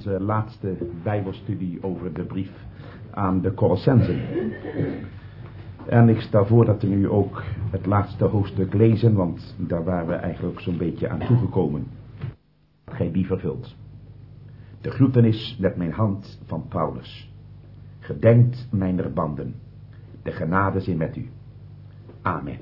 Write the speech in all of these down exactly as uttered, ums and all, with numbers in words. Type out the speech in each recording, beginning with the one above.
onze laatste bijbelstudie over de brief aan de Colossenzen. En ik stel voor dat we nu ook het laatste hoofdstuk lezen, want daar waren we eigenlijk zo'n beetje aan toegekomen. Gij die vervult. De groetenis met mijn hand van Paulus. Gedenkt mijner banden. De genade zij met u. Amen.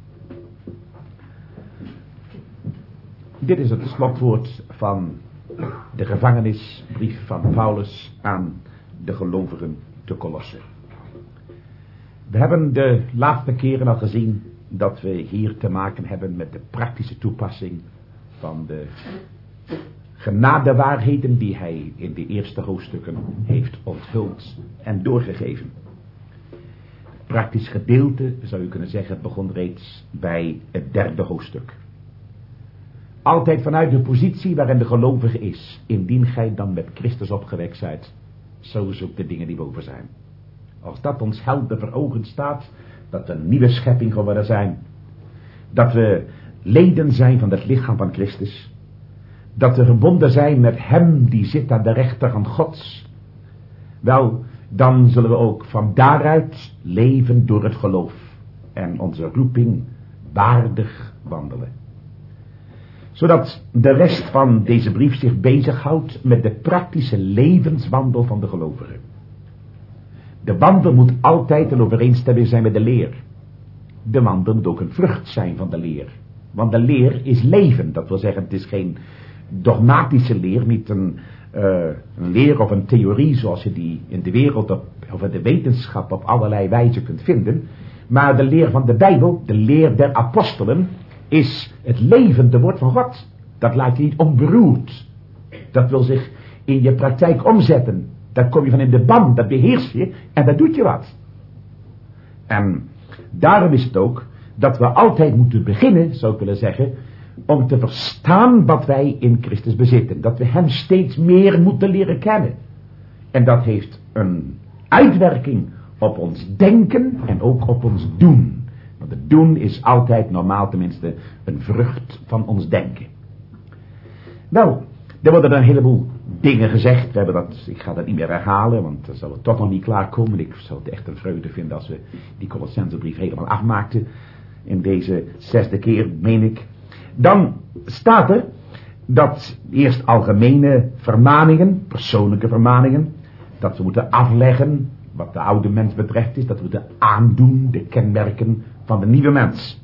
Dit is het slotwoord van de gevangenisbrief van Paulus aan de gelovigen te Colosse. We hebben de laatste keren al gezien dat we hier te maken hebben met de praktische toepassing van de genadewaarheden die hij in de eerste hoofdstukken heeft onthuld en doorgegeven. Het praktisch gedeelte, zou je kunnen zeggen, begon reeds bij het derde hoofdstuk. Altijd vanuit de positie waarin de gelovige is, indien gij dan met Christus opgewekt zijt, zo zoekt de dingen die boven zijn. Als dat ons helder voor ogen staat, dat we een nieuwe schepping geworden zijn, dat we leden zijn van het lichaam van Christus, dat we verbonden zijn met hem die zit aan de rechterhand Gods, wel, dan zullen we ook van daaruit leven door het geloof en onze roeping waardig wandelen. Zodat de rest van deze brief zich bezighoudt met de praktische levenswandel van de gelovigen. De wandel moet altijd in overeenstemming zijn met de leer. De wandel moet ook een vrucht zijn van de leer. Want de leer is leven. Dat wil zeggen, het is geen dogmatische leer, niet een, uh, een leer of een theorie zoals je die in de wereld op, of in de wetenschap op allerlei wijze kunt vinden. Maar de leer van de Bijbel, de leer der apostelen, is het levende woord van God. Dat laat je niet onberoerd. Dat wil zich in je praktijk omzetten. Daar kom je van in de ban, dat beheers je en dat doet je wat. En daarom is het ook dat we altijd moeten beginnen, zou ik willen zeggen, om te verstaan wat wij in Christus bezitten. Dat we hem steeds meer moeten leren kennen. En dat heeft een uitwerking op ons denken en ook op ons doen. Want het doen is altijd, normaal tenminste, een vrucht van ons denken. Wel, er worden een heleboel dingen gezegd. We hebben dat, ik ga dat niet meer herhalen, want dan zal het toch nog niet klaarkomen. Ik zou het echt een vreugde vinden als we die Colossensebrief helemaal afmaakten. In deze zesde keer, meen ik. Dan staat er dat eerst algemene vermaningen, persoonlijke vermaningen, dat we moeten afleggen wat de oude mens betreft is, dat we moeten aandoen de kenmerken van de nieuwe mens.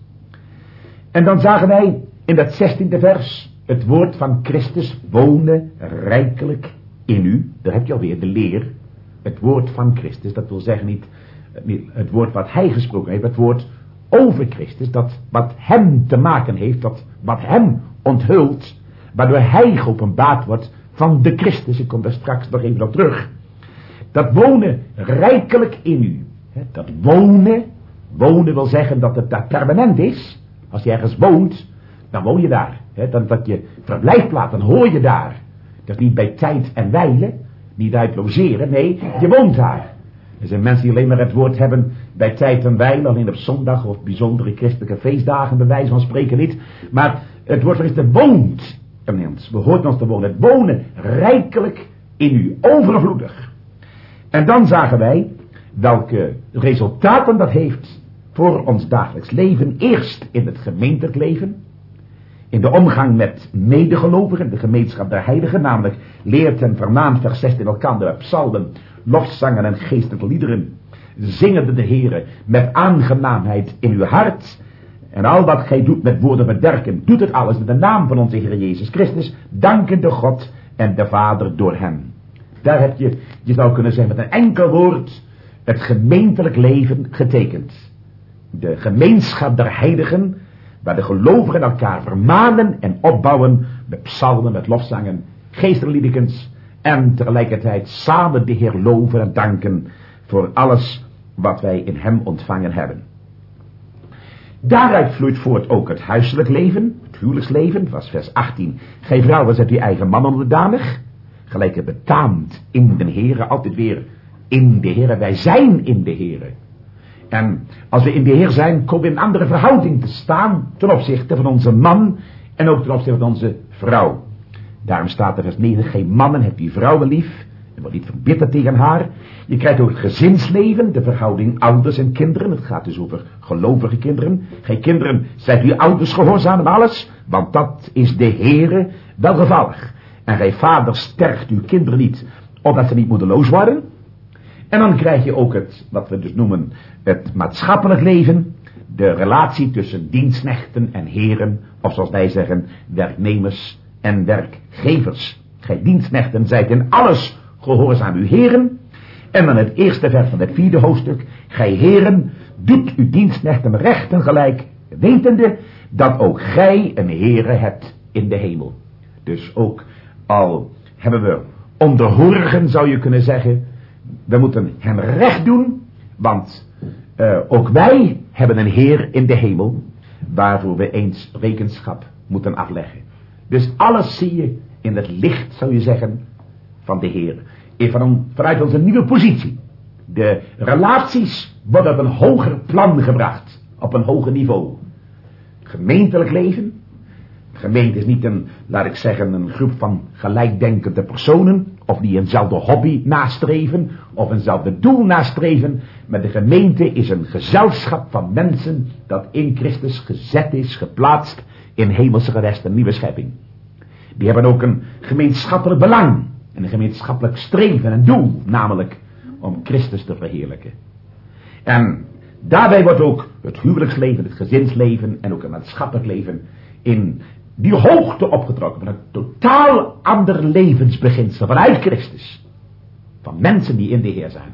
En dan zagen wij in dat zestiende vers het woord van Christus wonen rijkelijk in u. Daar heb je alweer de leer. Het woord van Christus, dat wil zeggen niet, niet het woord wat hij gesproken heeft, het woord over Christus, dat wat hem te maken heeft, dat wat hem onthult, waardoor hij geopenbaard wordt van de Christus. Ik kom daar straks nog even op terug. Dat wonen rijkelijk in u. Dat wonen, wonen wil zeggen dat het daar permanent is. Als je ergens woont, dan woon je daar. Dan dat je verblijfplaats, dan hoor je daar. Dat is niet bij tijd en wijle, niet uit logeren, nee, je woont daar. Er zijn mensen die alleen maar het woord hebben bij tijd en wijle, alleen op zondag of bijzondere christelijke feestdagen, bij wijze van spreken niet. Maar het woord van Christus woont een mens. We horen ons te wonen. Het wonen rijkelijk in u, overvloedig. En dan zagen wij welke resultaten dat heeft voor ons dagelijks leven. Eerst in het gemeentelijk leven. In de omgang met medegelovigen, de gemeenschap der heiligen. Namelijk leert en vermaant vers zestien elkander met psalmen, lofzangen en geestelijke liederen. Zingende de Heere met aangenaamheid in uw hart. En al wat gij doet met woorden met werken, doet het alles in de naam van onze Heer Jezus Christus. Dankende God en de Vader door hem. Daar heb je, je zou kunnen zeggen met een enkel woord, het gemeentelijk leven getekend. De gemeenschap der heiligen, waar de gelovigen elkaar vermanen en opbouwen met psalmen, met lofzangen, geestelijke liedekens en tegelijkertijd samen de Heer loven en danken voor alles wat wij in hem ontvangen hebben. Daaruit vloeit voort ook het huiselijk leven, het huwelijksleven, was vers achttien. Gij vrouwen zijt uw eigen man onderdanig, gelijk het betaamt in de Heere, altijd weer in de Heere. Wij zijn in de Heere. En als we in de Heer zijn, komen we in een andere verhouding te staan ten opzichte van onze man en ook ten opzichte van onze vrouw. Daarom staat er vers negen, geen mannen hebt die vrouwen lief, en word niet verbitterd tegen haar. Je krijgt ook het gezinsleven, de verhouding ouders en kinderen. Het gaat dus over gelovige kinderen. Geen kinderen, zijt uw ouders gehoorzaam en alles, want dat is de Heere welgevallig. En gij vaders stergt uw kinderen niet, opdat ze niet moedeloos worden. En dan krijg je ook het, wat we dus noemen, het maatschappelijk leven. De relatie tussen dienstnechten en heren, of zoals wij zeggen, werknemers en werkgevers. Gij dienstnechten zijt in alles gehoorzaam uw heren. En dan het eerste vers van het vierde hoofdstuk. Gij heren, doet uw dienstnechten recht en gelijk, wetende dat ook gij een Heere hebt in de hemel. Dus ook al hebben we onderhorigen, zou je kunnen zeggen, we moeten hem recht doen, want uh, ook wij hebben een Heer in de hemel, waarvoor we eens rekenschap moeten afleggen. Dus alles zie je in het licht, zou je zeggen, van de Heer. Van, vanuit onze nieuwe positie. De relaties worden op een hoger plan gebracht, op een hoger niveau. Gemeentelijk leven. Gemeente is niet een, laat ik zeggen, een groep van gelijkdenkende personen, of die eenzelfde hobby nastreven, of eenzelfde doel nastreven, maar de gemeente is een gezelschap van mensen dat in Christus gezet is, geplaatst in hemelse gewesten, een nieuwe schepping. Die hebben ook een gemeenschappelijk belang, en een gemeenschappelijk streven en doel, namelijk om Christus te verheerlijken. En daarbij wordt ook het huwelijksleven, het gezinsleven en ook het maatschappelijk leven in die hoogte opgetrokken, van een totaal ander levensbeginsel vanuit Christus. Van mensen die in de Heer zijn.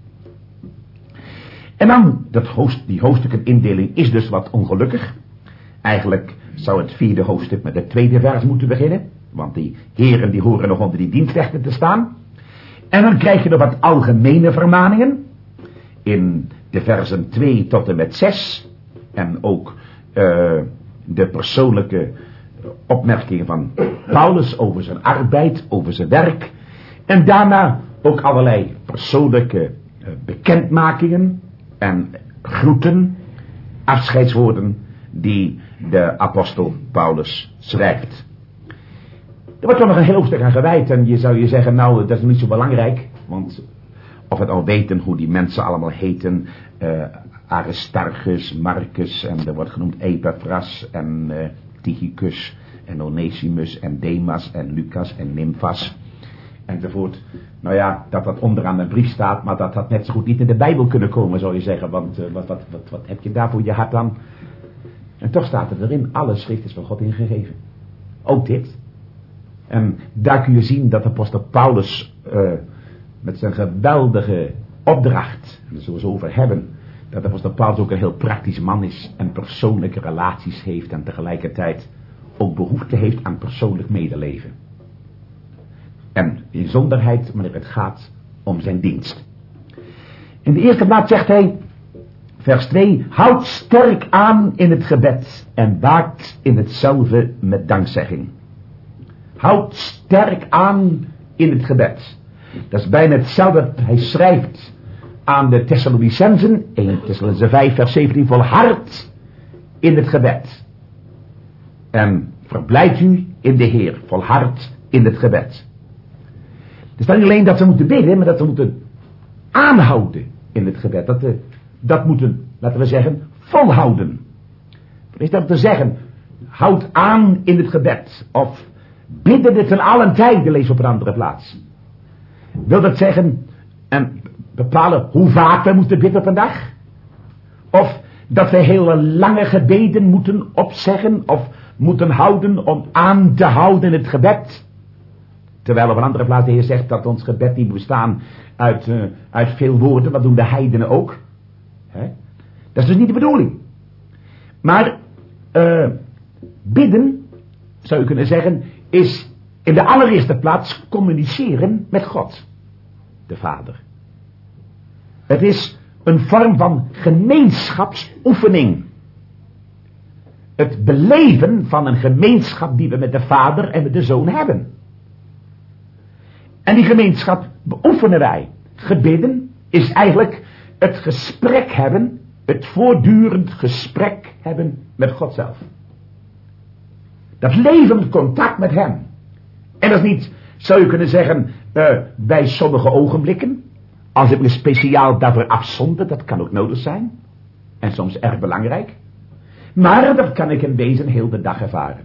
En dan, dat hoofd, die hoofdstukken-indeling is dus wat ongelukkig. Eigenlijk zou het vierde hoofdstuk met het tweede vers moeten beginnen. Want die heren die horen nog onder die dienstrechten te staan. En dan krijg je nog wat algemene vermaningen. In de versen twee tot en met zes. En ook uh, de persoonlijke opmerkingen van Paulus over zijn arbeid, over zijn werk. En daarna ook allerlei persoonlijke uh, bekendmakingen en groeten, afscheidswoorden die de apostel Paulus schrijft. Er wordt toch nog een heel hoofdstuk aan gewijd en je zou je zeggen, nou dat is niet zo belangrijk, want of het al weten hoe die mensen allemaal heten, uh, Aristarchus, Marcus en er wordt genoemd Epaphras en uh, Tychicus en Onesimus en Demas en Lucas en Nymphas enzovoort. Nou ja, dat dat onderaan een brief staat, maar dat had net zo goed niet in de Bijbel kunnen komen, zou je zeggen, want uh, wat, wat, wat, wat heb je daar voor je hart aan? En toch staat er erin, alle schrift is van God ingegeven. Ook dit. En daar kun je zien dat apostel Paulus uh, met zijn geweldige opdracht, en daar zullen we het over hebben, dat apostel Paulus ook een heel praktisch man is en persoonlijke relaties heeft en tegelijkertijd ook behoefte heeft aan persoonlijk medeleven. En in zonderheid wanneer het gaat om zijn dienst. In de eerste plaats zegt hij, vers twee, houd sterk aan in het gebed en waakt in hetzelfde met dankzegging. Houd sterk aan in het gebed. Dat is bijna hetzelfde dat hij schrijft aan de Thessalonicensen, eerste Thessalonicenzen vijf vers zeventien, volhard in het gebed. En verblijd u in de Heer, volhard in het gebed. Het is dan niet alleen dat ze moeten bidden, maar dat ze moeten aanhouden in het gebed. Dat, de, dat moeten, laten we zeggen, volhouden. Wat is dat te zeggen? Houd aan in het gebed. Of bidden dit ten allen tijde, lees op een andere plaats. Wil dat zeggen, en bepalen hoe vaak we moeten bidden op een dag? Of dat we hele lange gebeden moeten opzeggen of moeten houden om aan te houden in het gebed? Terwijl op een andere plaats de Heer zegt dat ons gebed niet bestaan uit, uh, uit veel woorden, wat doen de heidenen ook. He? Dat is dus niet de bedoeling. Maar uh, bidden, zou je kunnen zeggen, is in de allereerste plaats communiceren met God, de Vader. Het is een vorm van gemeenschapsoefening. Het beleven van een gemeenschap die we met de Vader en met de Zoon hebben. En die gemeenschap beoefenen wij. Gebeden is eigenlijk het gesprek hebben, het voortdurend gesprek hebben met God zelf. Dat levend contact met hem. En dat is niet, zou je kunnen zeggen, uh, bij sommige ogenblikken, als ik me speciaal daarvoor afzonder, dat kan ook nodig zijn. En soms erg belangrijk. Maar dat kan ik in wezen heel de dag ervaren.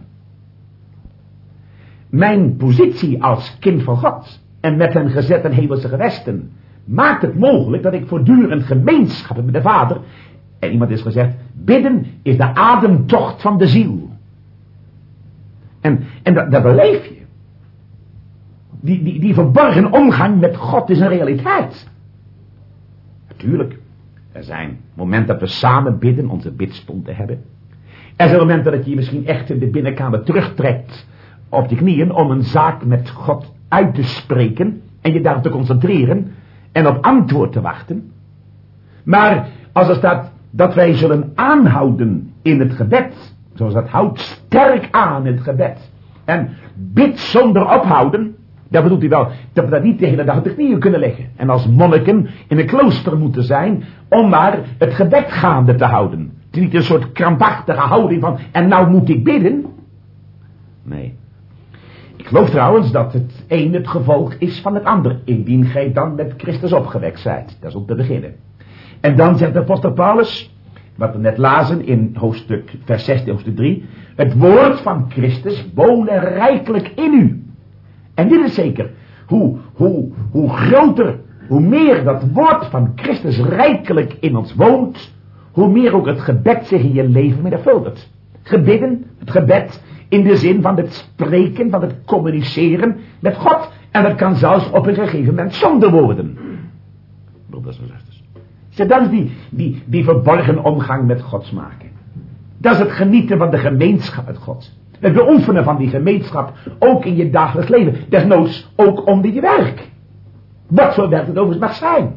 Mijn positie als kind van God en met hem gezet in hemelse gewesten maakt het mogelijk dat ik voortdurend gemeenschap heb met de Vader. En iemand is gezegd, bidden is de ademtocht van de ziel. En, en dat, dat beleef je. Die, die, die verborgen omgang met God is een realiteit. Natuurlijk, er zijn momenten dat we samen bidden, onze bidstonden hebben. Er zijn momenten dat je je misschien echt in de binnenkamer terugtrekt op je knieën om een zaak met God uit te spreken en je daarop te concentreren en op antwoord te wachten. Maar als er staat dat wij zullen aanhouden in het gebed, zoals dat houdt sterk aan in het gebed en bid zonder ophouden, dat bedoelt hij wel dat we dat niet de hele dag op de knieën kunnen leggen en als monniken in een klooster moeten zijn om maar het gebed gaande te houden. Het is niet een soort krampachtige houding van en nou moet ik bidden. Nee. Ik geloof trouwens dat het een het gevolg is van het ander, indien gij dan met Christus opgewekt zijt. Dat is om te beginnen. En dan zegt de apostel Paulus, wat we net lazen in hoofdstuk, vers zestien, hoofdstuk drie, het woord van Christus wonen rijkelijk in u. En dit is zeker, hoe, hoe, hoe groter, hoe meer dat woord van Christus rijkelijk in ons woont, hoe meer ook het gebed zich in je leven menigvuldigt. Gebidden, het gebed, in de zin van het spreken, van het communiceren met God. En dat kan zelfs op een gegeven moment zonder woorden. Broeders en zusters. Zeg, dat is die, die, die verborgen omgang met God smaken. Dat is het genieten van de gemeenschap met God. Het beoefenen van die gemeenschap, ook in je dagelijks leven. Desnoods ook onder je werk. Wat voor werk het overigens mag zijn.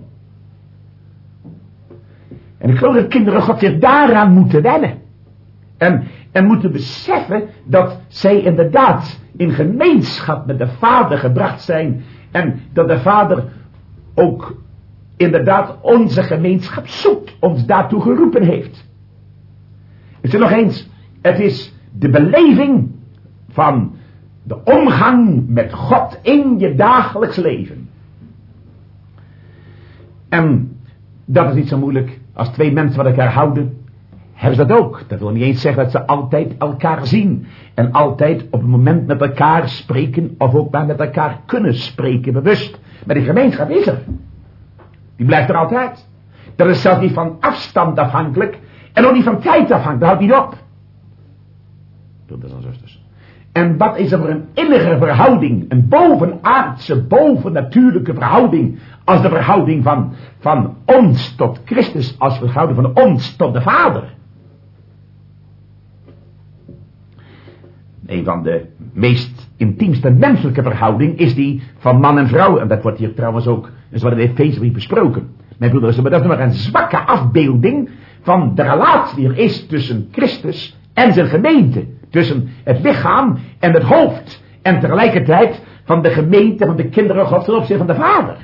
En ik geloof dat kinderen God zich daaraan moeten wennen. En, en moeten beseffen dat zij inderdaad in gemeenschap met de Vader gebracht zijn. En dat de Vader ook inderdaad onze gemeenschap zoekt. Ons daartoe geroepen heeft. Ik zeg nog eens. Het is de beleving van de omgang met God in je dagelijks leven. En dat is niet zo moeilijk. Als twee mensen van elkaar houden, hebben ze dat ook. Dat wil niet eens zeggen dat ze altijd elkaar zien. En altijd op het moment met elkaar spreken. Of ook maar met elkaar kunnen spreken, bewust. Maar die gemeenschap is er. Die blijft er altijd. Dat is zelfs niet van afstand afhankelijk. En ook niet van tijd afhankelijk. Dat houdt niet op. Broeders en zusters. En wat is er voor een innige verhouding. Een bovenaardse, bovennatuurlijke verhouding. Als de verhouding van, van ons tot Christus. Als de verhouding van ons tot de Vader. Een van de meest intiemste menselijke verhouding is die van man en vrouw. En dat wordt hier trouwens ook in de Efezebrief besproken. Mijn broeders, maar dat is maar een zwakke afbeelding van de relatie die er is tussen Christus en zijn gemeente. Tussen het lichaam en het hoofd. En tegelijkertijd van de gemeente van de kinderen Gods ten opzichte van de Vader.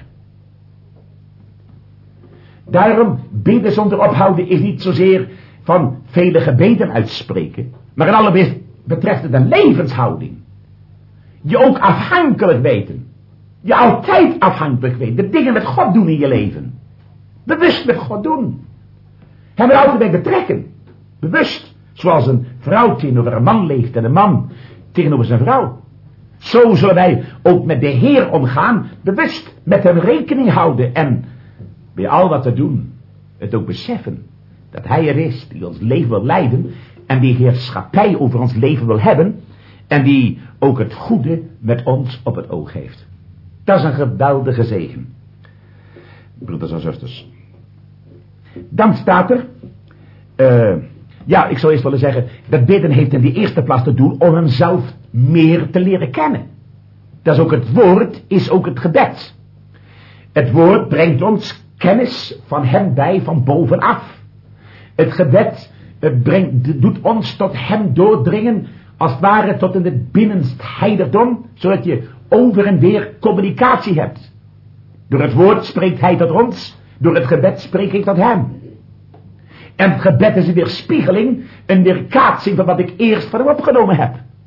Daarom bidden zonder ophouden is niet zozeer van vele gebeden uitspreken. Maar in alle betreft het een levenshouding. Je ook afhankelijk weten. Je altijd afhankelijk weten. De dingen met God doen in je leven. Bewust met God doen. Hem er altijd bij betrekken. Bewust. Zoals een vrouw tegenover een man leeft en een man tegenover zijn vrouw. Zo zullen wij ook met de Heer omgaan. Bewust met hem rekening houden. En bij al wat we doen. Het ook beseffen. Dat hij er is die ons leven wil leiden. En die heerschappij over ons leven wil hebben. En die ook het goede met ons op het oog heeft. Dat is een geweldige zegen. Broeders en zusters. Dan staat er. Uh, ja, ik zou eerst willen zeggen. Dat bidden heeft in de eerste plaats te doen om hem zelf meer te leren kennen. Dat is ook het woord, is ook het gebed. Het woord brengt ons kennis van hem bij van bovenaf. Het gebed het brengt, doet ons tot hem doordringen, als het ware tot in het binnenst heiligdom, zodat je over en weer communicatie hebt. Door het woord spreekt hij tot ons, door het gebed spreek ik tot hem. En het gebed is een weerspiegeling, een weerkaatsing van wat ik eerst van hem opgenomen heb.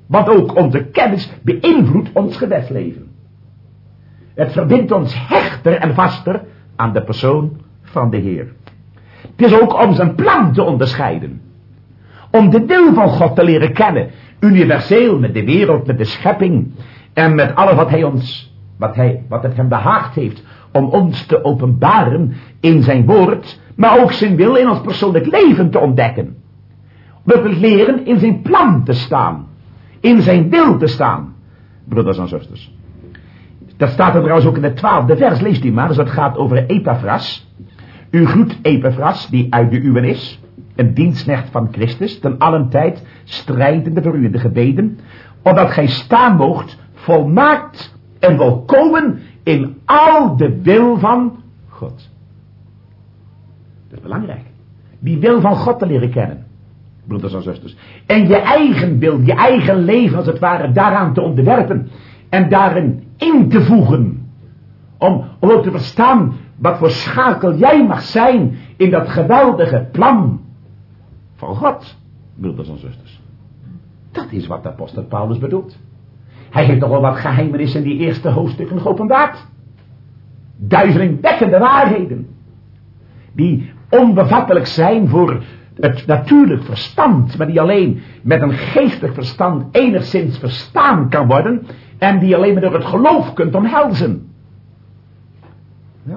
Want ook onze kennis beïnvloedt ons gebedsleven. Het verbindt ons hechter en vaster aan de persoon van de Heer. Het is ook om zijn plan te onderscheiden. Om de wil van God te leren kennen. Universeel met de wereld, met de schepping. En met alles wat hij ons, wat, hij, wat het hem behaagd heeft. Om ons te openbaren in zijn woord. Maar ook zijn wil in ons persoonlijk leven te ontdekken. We willen leren in zijn plan te staan. In zijn wil te staan. Broeders en zusters. Dat staat er trouwens ook in het twaalfde vers. Leest u maar. Dus dat gaat over Epaphras. U groet Epaphras die uit de uwen is. Een dienstknecht van Christus. Ten allen tijd strijdende voor u in de gebeden. Opdat gij staan moogt. Volmaakt en volkomen. In al de wil van God. Dat is belangrijk. Die wil van God te leren kennen. Broeders en zusters. En je eigen wil, je eigen leven als het ware daaraan te onderwerpen. En daarin in te voegen. Om, om ook te verstaan wat voor schakel jij mag zijn in dat geweldige plan van God. Broeders en zusters. Dat is wat de apostel Paulus bedoelt. Hij heeft toch wel wat geheimenissen in die eerste hoofdstukken geopenbaard. Duizelingwekkende waarheden. Die onbevattelijk zijn voor het natuurlijk verstand, maar die alleen met een geestelijk verstand enigszins verstaan kan worden en die alleen maar door het geloof kunt omhelzen. Ja.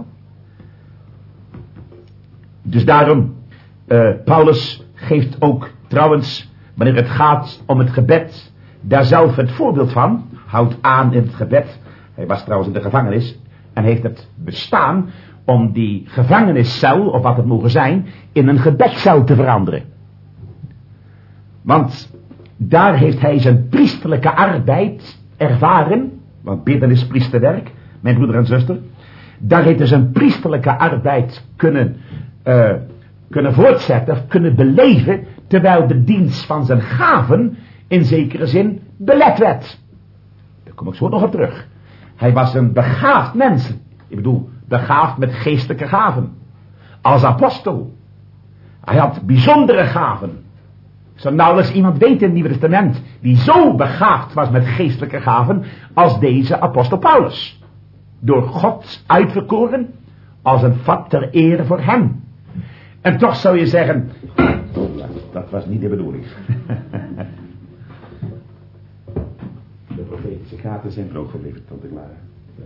Dus daarom, uh, Paulus geeft ook trouwens, wanneer het gaat om het gebed, daar zelf het voorbeeld van, houdt aan in het gebed. Hij was trouwens in de gevangenis en heeft het bestaan om die gevangeniscel, of wat het mogen zijn, in een gebedscel te veranderen. Want daar heeft hij zijn priesterlijke arbeid ervaren, want bidden is priesterwerk, mijn broeder en zuster. Daar heeft hij zijn priesterlijke arbeid kunnen, uh, kunnen voortzetten, of kunnen beleven, terwijl de dienst van zijn gaven in zekere zin belet werd. Daar kom ik zo nog op terug. Hij was een begaafd mens, ik bedoel, begaafd met geestelijke gaven. Als apostel. Hij had bijzondere gaven. Zou nauwelijks iemand weten in het Nieuwe Testament die zo begaafd was met geestelijke gaven als deze apostel Paulus. Door God uitverkoren als een vat ter ere voor hem. En toch zou je zeggen, dat was niet de bedoeling. De profetische gaten zijn droog gebleven tot ik klaar.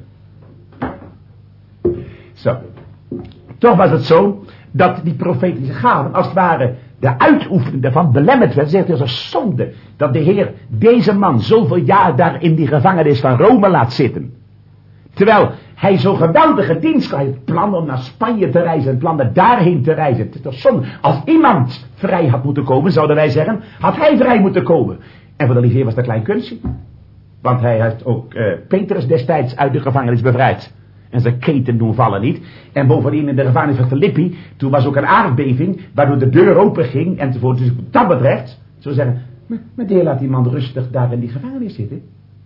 Zo. Toch was het zo dat die profetische gaven als het ware de uitoefening daarvan belemmerd werd. Zegt, het is een zonde dat de Heer deze man zoveel jaar daar in die gevangenis van Rome laat zitten. Terwijl hij zo'n geweldige dienst had. Het plan om naar Spanje te reizen, het plan om daarheen te reizen. Het is toch zonde. Als iemand vrij had moeten komen, zouden wij zeggen, had hij vrij moeten komen. En voor de Heer was dat een klein kunstje. Want hij heeft ook uh, Petrus destijds uit de gevangenis bevrijd. En zijn keten doen vallen niet. En bovendien in de gevangenis van Filippi, toen was ook een aardbeving, waardoor de deur open ging, enzovoort. Dus wat dat betreft, zou zeggen, maar de Heer laat die man rustig daar in die gevangenis zitten.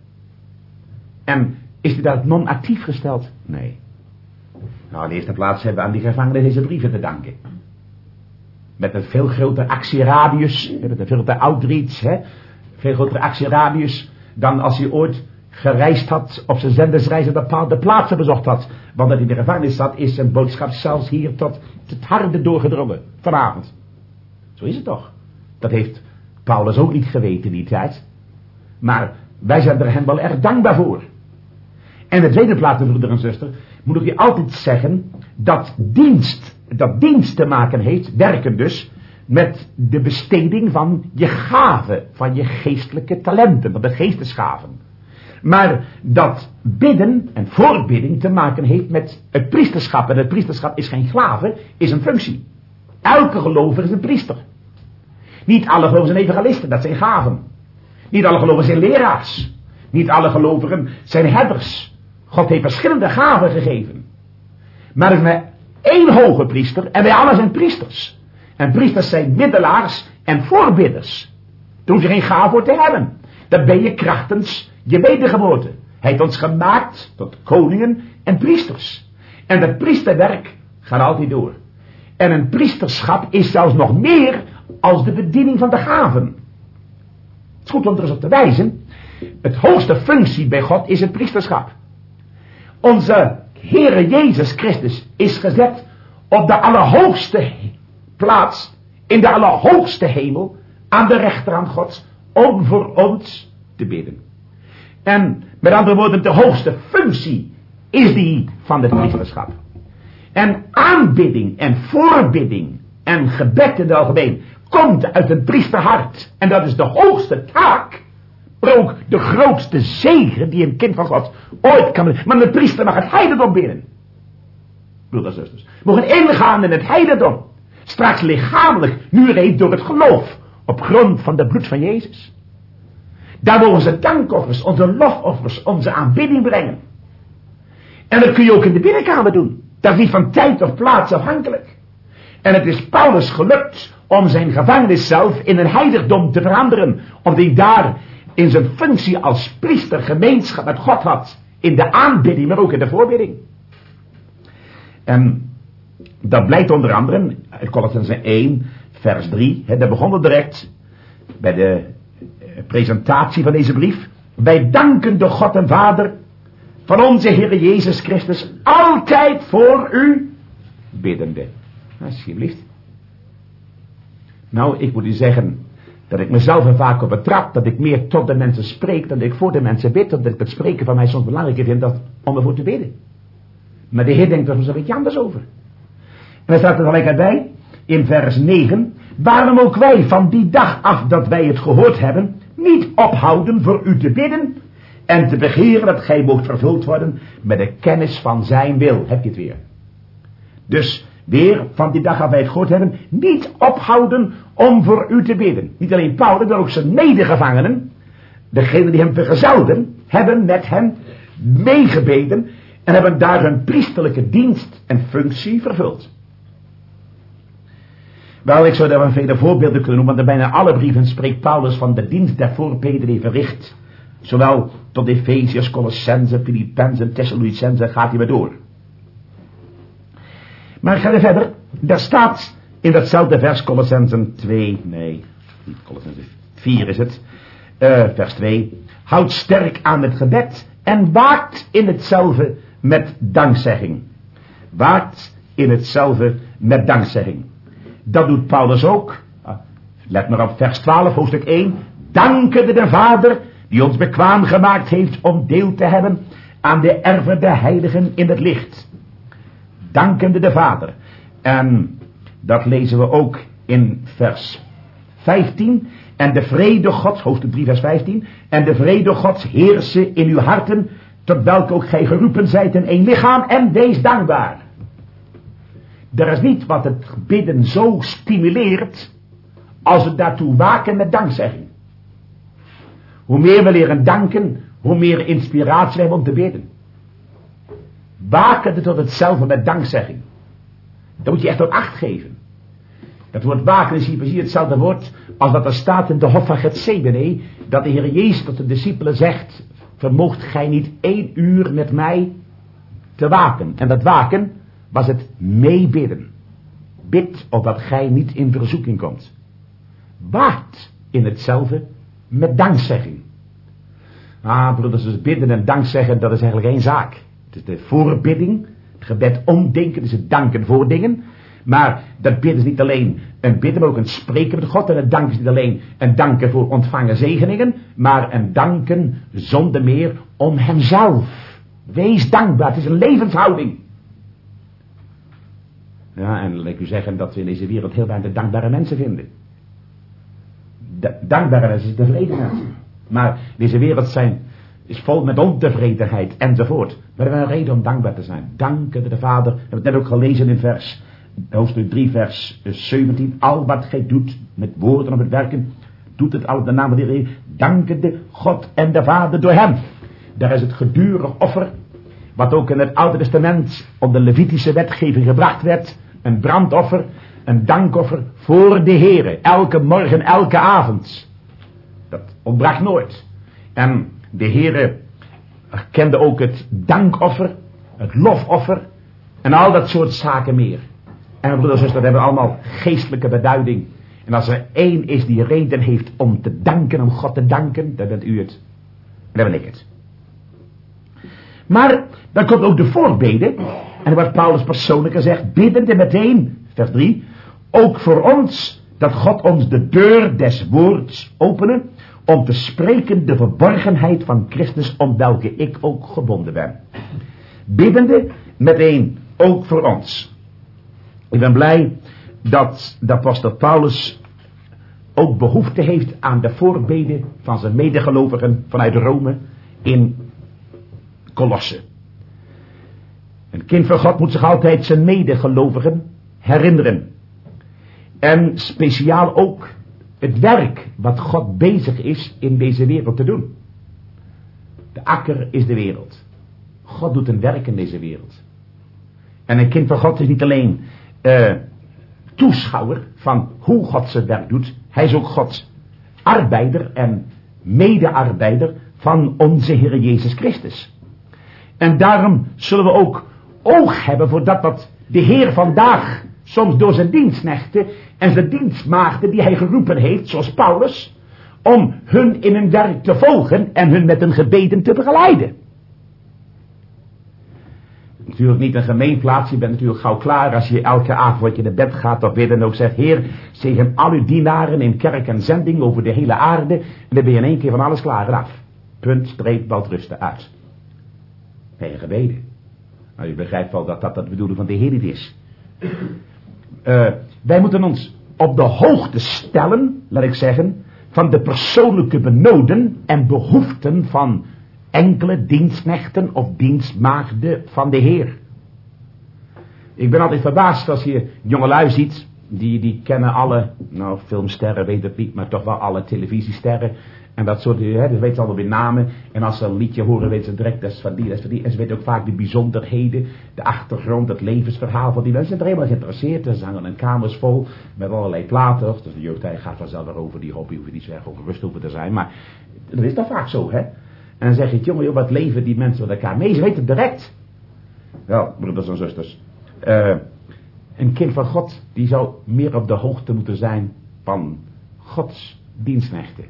En is hij daar non-actief gesteld? Nee. Nou, in de eerste plaats hebben we aan die gevangenis deze brieven te danken. Met een veel grotere actieradius, met een veel grotere outreach, hè, veel grotere actieradius dan als hij ooit gereisd had, op zijn zendersreizen bepaalde plaatsen bezocht had. Want dat hij in de gevangenis zat, is zijn boodschap zelfs hier tot het harde doorgedrongen, vanavond. Zo is het toch. Dat heeft Paulus ook niet geweten in die tijd. Maar wij zijn er hem wel erg dankbaar voor. En in de tweede plaats, broeder en zuster, moet ik je altijd zeggen, dat dienst, dat dienst te maken heeft, werken dus, met de besteding van je gaven, van je geestelijke talenten, van de geestesgaven. Maar dat bidden en voorbidding te maken heeft met het priesterschap. En het priesterschap is geen gave, is een functie. Elke gelovige is een priester. Niet alle gelovigen zijn evangelisten, dat zijn gaven. Niet alle gelovigen zijn leraars. Niet alle gelovigen zijn herders. God heeft verschillende gaven gegeven. Maar er is maar één hoge priester en wij allen zijn priesters. En priesters zijn middelaars en voorbidders. Daar hoef je geen gave voor te hebben. Dat ben je krachtens je wedergeboorte. Hij heeft ons gemaakt tot koningen en priesters. En het priesterwerk gaat altijd door. En een priesterschap is zelfs nog meer als de bediening van de gaven. is goed om er eens op te wijzen. Het hoogste functie bij God is het priesterschap. Onze Heere Jezus Christus is gezet op de allerhoogste plaats, in de allerhoogste hemel, aan de rechterhand Gods, om voor ons te bidden. En met andere woorden, de hoogste functie is die van het priesterschap. En aanbidding en voorbidding en gebed in het algemeen komt uit het priesterhart. En dat is de hoogste taak, maar ook de grootste zegen die een kind van God ooit kan doen. Maar de priester mag het heidendom binnen. Broeders en zusters, mogen ingaan in het heidendom. Straks lichamelijk, nu reeds door het geloof, op grond van de bloed van Jezus. Daar mogen ze dankoffers, onze lofoffers, onze aanbidding brengen. En dat kun je ook in de binnenkamer doen. Dat is niet van tijd of plaats afhankelijk. En het is Paulus gelukt om zijn gevangenis zelf in een heiligdom te veranderen. Omdat hij daar in zijn functie als priester gemeenschap met God had. In de aanbidding, maar ook in de voorbidding. En dat blijkt onder andere uit Kolossenzen één, vers drie. Hè, daar begon het direct bij de presentatie van deze brief. Wij danken de God en Vader van onze Heer Jezus Christus altijd voor u biddende. Alsjeblieft. Nou, ik moet u zeggen dat ik mezelf er vaak op betrap dat ik meer tot de mensen spreek dan ik voor de mensen bid. Dat ik het spreken van mij soms belangrijker vind dan om ervoor te bidden. Maar de Heer denkt er soms een beetje anders over. En dan staat er gelijk bij, in vers negen, waarom ook wij van die dag af dat wij het gehoord hebben, niet ophouden voor u te bidden en te begeren dat gij moogt vervuld worden met de kennis van zijn wil. Heb je het weer. Dus weer van die dag af wij het gehoord hebben, niet ophouden om voor u te bidden. Niet alleen Paulus, maar ook zijn medegevangenen, degenen die hem vergezelden, hebben met hem meegebeden en hebben daar hun priesterlijke dienst en functie vervuld. Wel, ik zou daar wel vele voorbeelden kunnen noemen, want in bijna alle brieven spreekt Paulus van de dienst der voorbeden die verricht. Zowel tot Efeziërs, Colossenzen, Filippenzen, Thessalonicenzen, gaat hij maar door. Maar ik ga er verder. Daar staat in datzelfde vers, Colossenzen twee, nee, niet Colossenzen, vier is het, uh, vers twee. Houd sterk aan het gebed en waakt in hetzelfde met dankzegging. Waakt in hetzelfde met dankzegging. Dat doet Paulus ook. Let maar op vers twaalf, hoofdstuk één. Dankende de Vader die ons bekwaam gemaakt heeft om deel te hebben aan de erven der heiligen in het licht. Dankende de Vader. En dat lezen we ook in vers vijftien. En de vrede Gods, hoofdstuk drie vers vijftien. En de vrede Gods heerse in uw harten, tot welke ook gij geroepen zijt in één lichaam, en wees dankbaar. Er is niet wat het bidden zo stimuleert als het daartoe waken met dankzegging. Hoe meer we leren danken, hoe meer inspiratie we hebben om te bidden. Waken tot hetzelfde met dankzegging. Daar moet je echt op acht geven. Dat woord waken is hier precies hetzelfde woord als dat er staat in de hof van Gethsemane, dat de Heer Jezus tot de discipelen zegt, vermoogt gij niet één uur met mij te waken. En dat waken was het meebidden. Bid opdat gij niet in verzoeking komt. Waakt in hetzelfde met dankzegging. Ah, broeders, dus bidden en dankzeggen, dat is eigenlijk één zaak. Het is de voorbidding, het gebed omdenken, het is het danken voor dingen. Maar dat bidden is niet alleen een bidden, maar ook een spreken met God. En het danken is niet alleen een danken voor ontvangen zegeningen, maar een danken zonder meer om hemzelf. Wees dankbaar, het is een levenshouding. Ja, en laat ik u zeggen dat we in deze wereld heel weinig dankbare mensen vinden. De, dankbare mensen is tevreden mensen. Maar deze wereld zijn, is vol met ontevredenheid enzovoort. Maar we hebben een reden om dankbaar te zijn. Danken de Vader. We hebben het net ook gelezen in vers, hoofdstuk drie vers zeventien. Al wat gij doet met woorden of met werken, doet het al op de naam van de Heer. Danken de God en de Vader door hem. Daar is het gedurig offer, wat ook in het Oude Testament onder de Levitische wetgeving gebracht werd. Een brandoffer, een dankoffer voor de Heere. Elke morgen, elke avond. Dat ontbrak nooit. En de Heere kende ook het dankoffer, het lofoffer en al dat soort zaken meer. En broeders en zusters, dat hebben allemaal geestelijke beduiding. En als er één is die reden heeft om te danken, om God te danken, dan bent u het. En dan ben ik het. Maar dan komt ook de voorbede. En wat Paulus persoonlijk zegt, biddende meteen, vers drie, ook voor ons, dat God ons de deur des woords openen, om te spreken de verborgenheid van Christus, om welke ik ook gebonden ben. Biddende meteen ook voor ons. Ik ben blij dat de apostel Paulus ook behoefte heeft aan de voorbede van zijn medegelovigen vanuit Rome in Kolosse. Een kind van God moet zich altijd zijn medegelovigen herinneren. En speciaal ook het werk wat God bezig is in deze wereld te doen. De akker is de wereld. God doet een werk in deze wereld. En een kind van God is niet alleen uh, toeschouwer van hoe God zijn werk doet. Hij is ook Gods arbeider en medearbeider van onze Heer Jezus Christus. En daarom zullen we ook oog hebben voor dat wat de Heer vandaag soms door zijn dienstknechten en zijn dienstmaagden die hij geroepen heeft, zoals Paulus, om hun in hun werk te volgen en hun met hun gebeden te begeleiden. Natuurlijk niet een gemeenplaats, je bent natuurlijk gauw klaar als je elke avond wat je naar bed gaat of bidden en ook zegt, Heer, zegen al uw dienaren in kerk en zending over de hele aarde, en dan ben je in één keer van alles klaar en af. Punt, streep, welterusten uit. Ben je gebeden. Nou, u begrijpt wel dat dat de bedoeling van de Heer niet is. Uh, wij moeten ons op de hoogte stellen, laat ik zeggen, van de persoonlijke benoden en behoeften van enkele dienstknechten of dienstmaagden van de Heer. Ik ben altijd verbaasd als je jongelui ziet, die, die kennen alle, nou filmsterren weet ik niet, maar toch wel alle televisiesterren en dat soort, hè, dat weten ze allemaal weer namen. En als ze een liedje horen weten ze direct, dat is van die, dat is van die. En ze weten ook vaak de bijzonderheden, de achtergrond, het levensverhaal van die mensen. Ze zijn er helemaal geïnteresseerd. En ze hangen een kamers vol met allerlei platen. Dus de jeugdtijd gaat vanzelf erover, die hobby hoef je niet zo erg ongerust over te zijn. Maar dat is dan vaak zo, hè. En dan zeg je, jongen, joh, wat leven die mensen met elkaar mee. Ze weten het direct. Wel, broeders en zusters. Uh, een kind van God, die zou meer op de hoogte moeten zijn van Gods dienstknechten.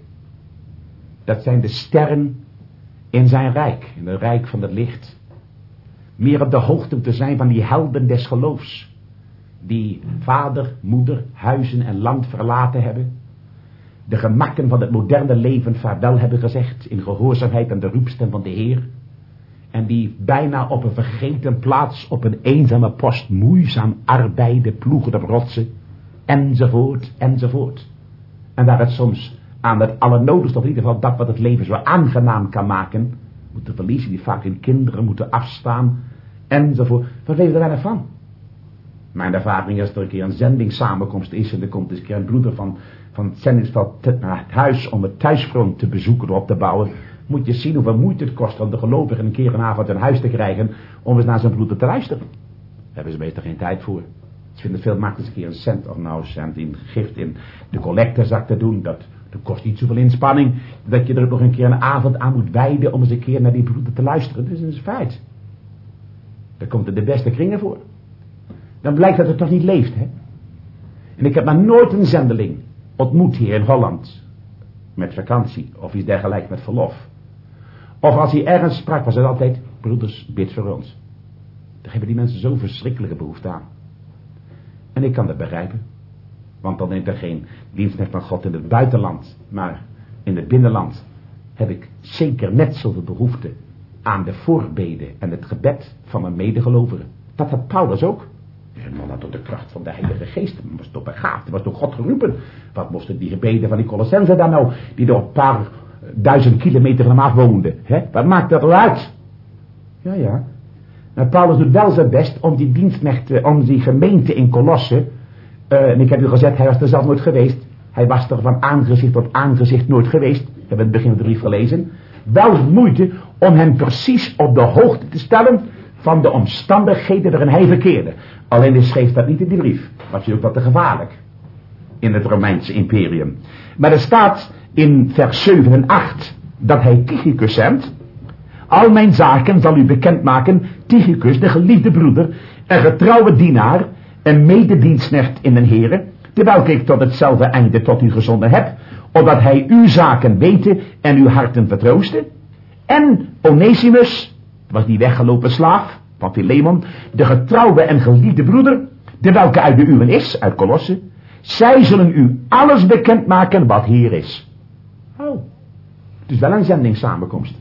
Dat zijn de sterren in zijn rijk, in het rijk van het licht. Meer op de hoogte moeten zijn van die helden des geloofs. Die vader, moeder, huizen en land verlaten hebben. De gemakken van het moderne leven vaarwel hebben gezegd in gehoorzaamheid aan de roepstem van de Heer. En die bijna op een vergeten plaats op een eenzame post moeizaam arbeiden, ploegen de rotsen, enzovoort, enzovoort. En waar het soms aan het allernodigste, of in ieder geval dat wat het leven zo aangenaam kan maken, moeten verliezen, die vaak hun kinderen moeten afstaan, enzovoort. Wat weten we er weinig van? Mijn ervaring is dat er een keer een zendingssamenkomst is en er komt eens een keer een broeder van, van het zendingsveld naar het huis om het thuisfront te bezoeken of op te bouwen. Moet je zien hoeveel moeite het kost om de gelovigen een keer een avond een huis te krijgen om eens naar zijn broeder te luisteren. Daar hebben ze meestal geen tijd voor. Ze vinden het veel makkelijker een keer een cent of nou een cent in gift in de collectezak te doen. Dat, dat kost niet zoveel inspanning dat je er ook nog een keer een avond aan moet wijden om eens een keer naar die broeder te luisteren. Dat is een feit. Daar komt er de beste kringen voor. Dan blijkt dat het toch niet leeft, hè. En ik heb maar nooit een zendeling ontmoet hier in Holland met vakantie of iets dergelijks met verlof. Of als hij ergens sprak was het altijd, broeders, bid voor ons. Daar hebben die mensen zo verschrikkelijke behoefte aan. En ik kan dat begrijpen. Want dan neemt er geen dienstknecht van God in het buitenland, maar in het binnenland heb ik zeker net zoveel behoefte aan de voorbeden en het gebed van mijn medegelovigen. Dat had Paulus ook. En man had door de kracht van de Heilige Geest, hij was toch begaafd, hij was door God geroepen. Wat moesten die gebeden van die Colossenzen dan nou, die door een paar duizend kilometer van hem af woonden. Hè? Wat maakt dat wel uit? Ja, ja. Nou, Paulus doet wel zijn best om die dienstknechten, om die gemeente in Colosse, uh, en ik heb u gezegd, hij was er zelf nooit geweest. Hij was er van aangezicht tot aangezicht nooit geweest. We hebben het begin van de brief gelezen. Wel moeite om hem precies op de hoogte te stellen van de omstandigheden waarin hij verkeerde. Alleen hij schreef dat niet in die brief. Dat was natuurlijk wat te gevaarlijk in het Romeinse imperium. Maar er staat in vers zeven en acht dat hij Tychicus zendt. Al mijn zaken zal u bekendmaken, Tychicus, de geliefde broeder, een getrouwe dienaar, een mededienstknecht in den Here, terwijl ik tot hetzelfde einde tot u gezonden heb, opdat hij uw zaken weten en uw harten vertroosten. En Onesimus, was die weggelopen slaaf van Philemon, de getrouwe en geliefde broeder, de welke uit de uwen is, uit Colosse, zij zullen u alles bekendmaken wat hier is. Oh, het is wel een zendingssamenkomst.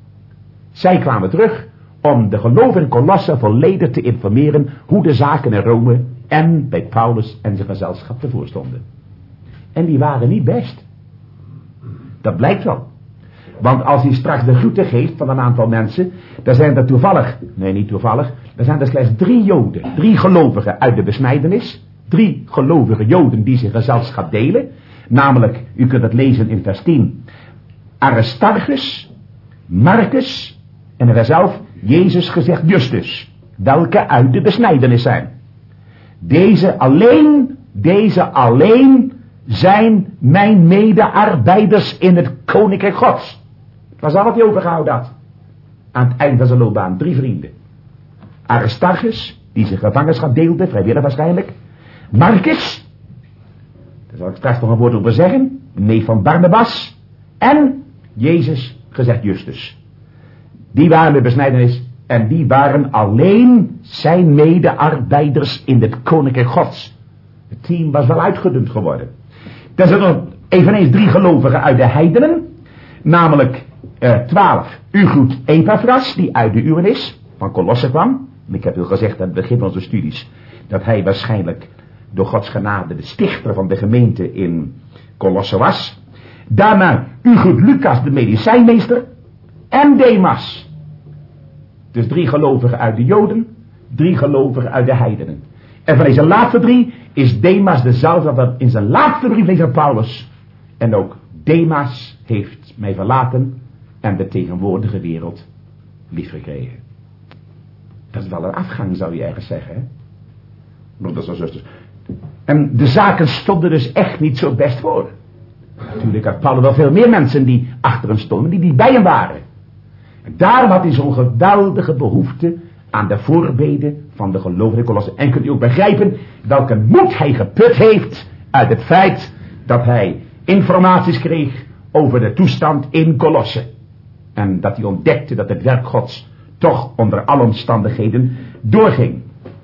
Zij kwamen terug om de gelovigen in Colosse volledig te informeren hoe de zaken in Rome en bij Paulus en zijn gezelschap ervoor stonden. En die waren niet best. Dat blijkt wel. Want als hij straks de groeten geeft van een aantal mensen, dan zijn er toevallig, nee niet toevallig, dan zijn er slechts drie Joden, drie gelovigen uit de besnijdenis, drie gelovige Joden die zijn gezelschap delen, namelijk, u kunt het lezen in vers tien, Aristarchus, Marcus en er zelf Jezus gezegd Justus, welke uit de besnijdenis zijn. Deze alleen, deze alleen zijn mijn medearbeiders in het koninkrijk Gods. Het was al wat hij overgehouden had. Aan het eind van zijn loopbaan, drie vrienden. Aristarchus, die zijn gevangenschap deelde, vrijwillig waarschijnlijk. Marcus, daar zal ik straks nog een woord over zeggen, neef van Barnabas. En Jezus gezegd Justus. Die waren de besnijdenis en die waren alleen zijn medearbeiders in het koninkrijk Gods. Het team was wel uitgedund geworden. Er zijn er eveneens drie gelovigen uit de heidenen, namelijk uh, twaalf. U groet Epaphras, die uit de uwen is, van Colosse kwam. Ik heb u gezegd aan het begin van onze studies, dat hij waarschijnlijk door Gods genade de stichter van de gemeente in Colosse was. Daarna, u groet Lucas, de medicijnmeester, en Demas. Dus drie gelovigen uit de Joden, drie gelovigen uit de heidenen. En van deze laatste drie is Demas dezelfde dat in zijn laatste brief leest aan Paulus. En ook Demas heeft mij verlaten en de tegenwoordige wereld liefgekregen. Dat is wel een afgang, zou je ergens zeggen, hè? Broeders en zusters. En de zaken stonden dus echt niet zo best voor. Natuurlijk had Paulus wel veel meer mensen die achter hem stonden, die, die bij hem waren. En daarom had hij zo'n geweldige behoefte aan de voorbeden van de gelovigen in Colosse. En kunt u ook begrijpen welke moed hij geput heeft uit het feit dat hij informaties kreeg over de toestand in Colosse. En dat hij ontdekte dat het werk Gods toch onder alle omstandigheden doorging.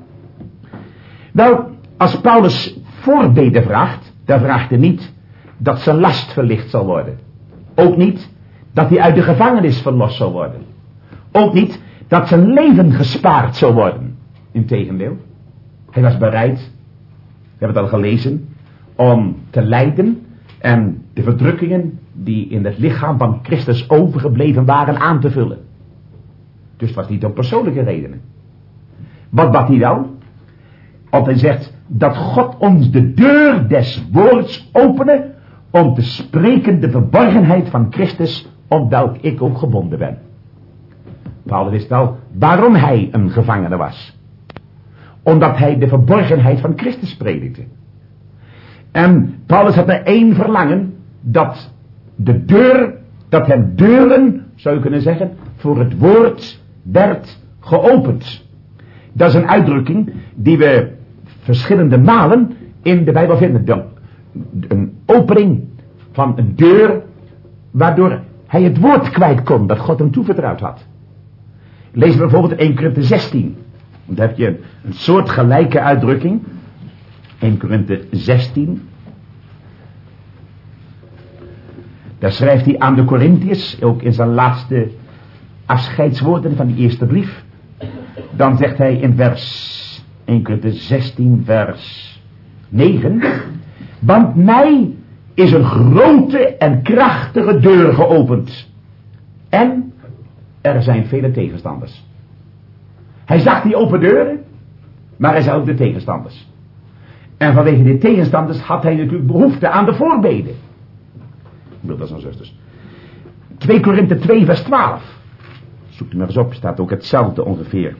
Wel, als Paulus voorbeden vraagt, dan vraagt hij niet dat zijn last verlicht zal worden. Ook niet dat hij uit de gevangenis verlost zal worden. Ook niet dat zijn leven gespaard zou worden. Integendeel, hij was bereid, we hebben het al gelezen, om te lijden en de verdrukkingen die in het lichaam van Christus overgebleven waren aan te vullen. Dus het was niet om persoonlijke redenen. Wat bad hij dan? Want hij zegt dat God ons de deur des woords opene om te spreken de verborgenheid van Christus, op welk ik ook gebonden ben. Paulus wist wel waarom hij een gevangene was. Omdat hij de verborgenheid van Christus predikte. En Paulus had er één verlangen, dat de deur, dat hem deuren, zou je kunnen zeggen, voor het woord werd geopend. Dat is een uitdrukking die we verschillende malen in de Bijbel vinden. De, een opening van een deur, waardoor hij het woord kwijt kon dat God hem toevertrouwd had. Lees bijvoorbeeld in Eerste Korinthe zestien. Daar heb je een, een soortgelijke uitdrukking. Eerste Korinthe zestien. Daar schrijft hij aan de Corinthiërs, ook in zijn laatste afscheidswoorden van die eerste brief. Dan zegt hij in vers Eerste Korinthe zestien vers negen. Want mij is een grote en krachtige deur geopend. En er zijn vele tegenstanders. Hij zag die open deuren, maar hij zag ook de tegenstanders. En vanwege die tegenstanders had hij natuurlijk behoefte aan de voorbeden. Broeders en zusters. Tweede Korinthe twee vers twaalf. Zoek het maar eens op, staat ook hetzelfde ongeveer.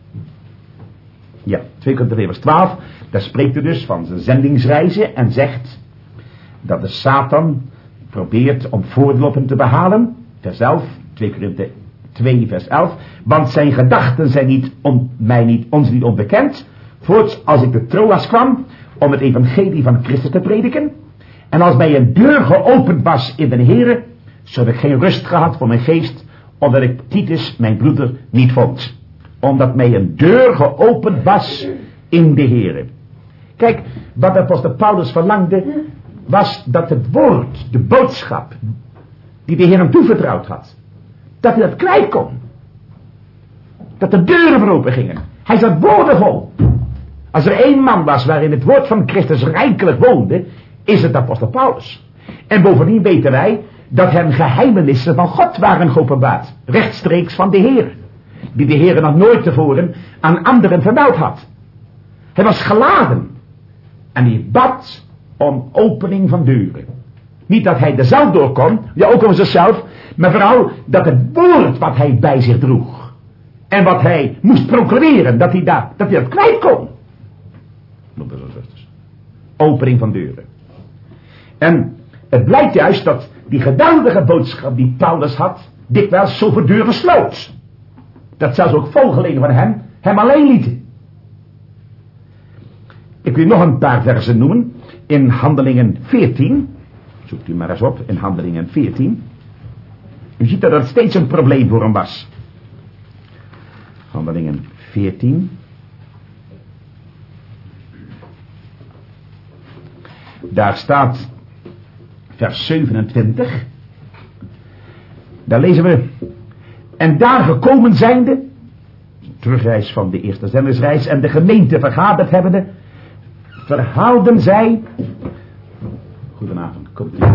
Ja, Tweede Korinthe twee vers twaalf. Daar spreekt hij dus van zijn zendingsreizen en zegt dat de Satan probeert om voordeel op hem te behalen. Vers elf, Tweede Korinthe twee vers elf. Want zijn gedachten zijn niet on, mij niet, ons niet onbekend. Voorts als ik de Troas kwam, om het evangelie van Christus te prediken. En als mij een deur geopend was in de Heere, zo heb ik geen rust gehad voor mijn geest, omdat ik Titus, mijn broeder, niet vond. Omdat mij een deur geopend was in de Heere. Kijk, wat de apostel Paulus verlangde, was dat het woord, de boodschap, die de Heer hem toevertrouwd had, dat hij dat kwijt kon. Dat de deuren voor open gingen. Hij zat woordenvol. Als er één man was waarin het woord van Christus rijkelijk woonde, is het de apostel Paulus. En bovendien weten wij dat hem geheimenissen van God waren geopenbaard, rechtstreeks van de Heer, die de Heer nog nooit tevoren aan anderen vermeld had. Hij was geladen en hij bad om opening van deuren. Niet dat hij er zelf door kon, ja ook over zichzelf, maar vooral dat het woord wat hij bij zich droeg en wat hij moest proclameren, dat hij dat, dat, hij dat kwijt kon. Broeders en zusters. Opening van deuren. En het blijkt juist dat die geweldige boodschap die Paulus had, dikwijls zoveel deuren sloot. Dat zelfs ook volgelingen van hem, hem alleen lieten. Ik wil nog een paar versen noemen. In Handelingen veertien. Zoekt u maar eens op, in Handelingen veertien. U ziet dat het steeds een probleem voor hem was. Handelingen veertien. Daar staat vers zevenentwintig. Daar lezen we. En daar gekomen zijnde, terugreis van de eerste zendingsreis, en de gemeente vergaderd hebbende, verhaalden zij. Goedenavond, komt u.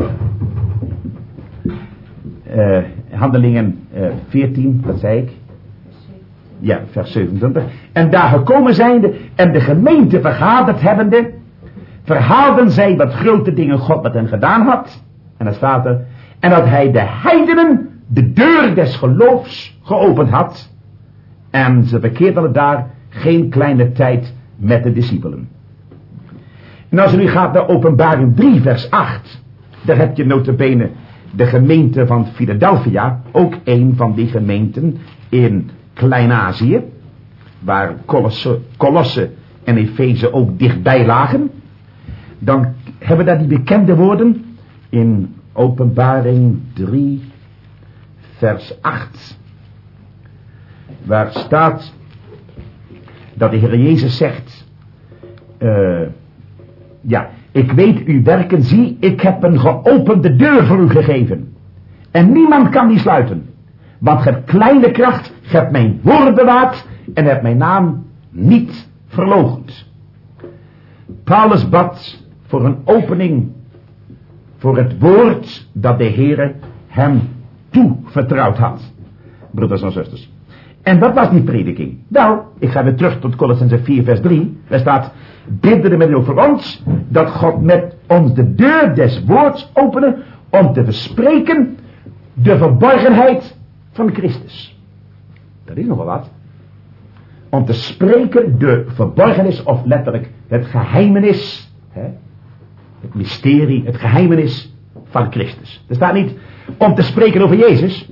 Uh, handelingen uh, veertien, dat zei ik. Ja, vers zevenentwintig. En daar gekomen zijnde en de gemeente vergaderd hebbende, verhaalden zij wat grote dingen God met hen gedaan had. En dan staat er, en dat hij de heidenen de deur des geloofs geopend had. En ze verkeerden daar geen kleine tijd met de discipelen. En als u nu gaat naar Openbaring drie vers acht. Daar heb je nota bene de gemeente van Philadelphia. Ook een van die gemeenten in Klein-Azië. Waar Colosse, Colosse en Efeze ook dichtbij lagen. Dan hebben we daar die bekende woorden in Openbaring drie vers acht. Waar staat dat de Heer Jezus zegt, uh, ja, ik weet uw werken, zie, ik heb een geopende deur voor u gegeven. En niemand kan die sluiten. Want ge hebt kleine kracht, ge hebt mijn woord bewaard en hebt mijn naam niet verloochend. Paulus bad voor een opening voor het woord dat de Heere hem toevertrouwd had. Broeders en zusters. En wat was die prediking? Wel, ik ga weer terug tot Colossenzen vier vers drie. Daar staat, bidden met over ons, dat God met ons de deur des woords openen, om te verspreken de verborgenheid van Christus. Dat is nogal wat. Om te spreken de verborgenis, of letterlijk het geheimenis, hè? Het mysterie, het geheimenis van Christus. Er staat niet om te spreken over Jezus.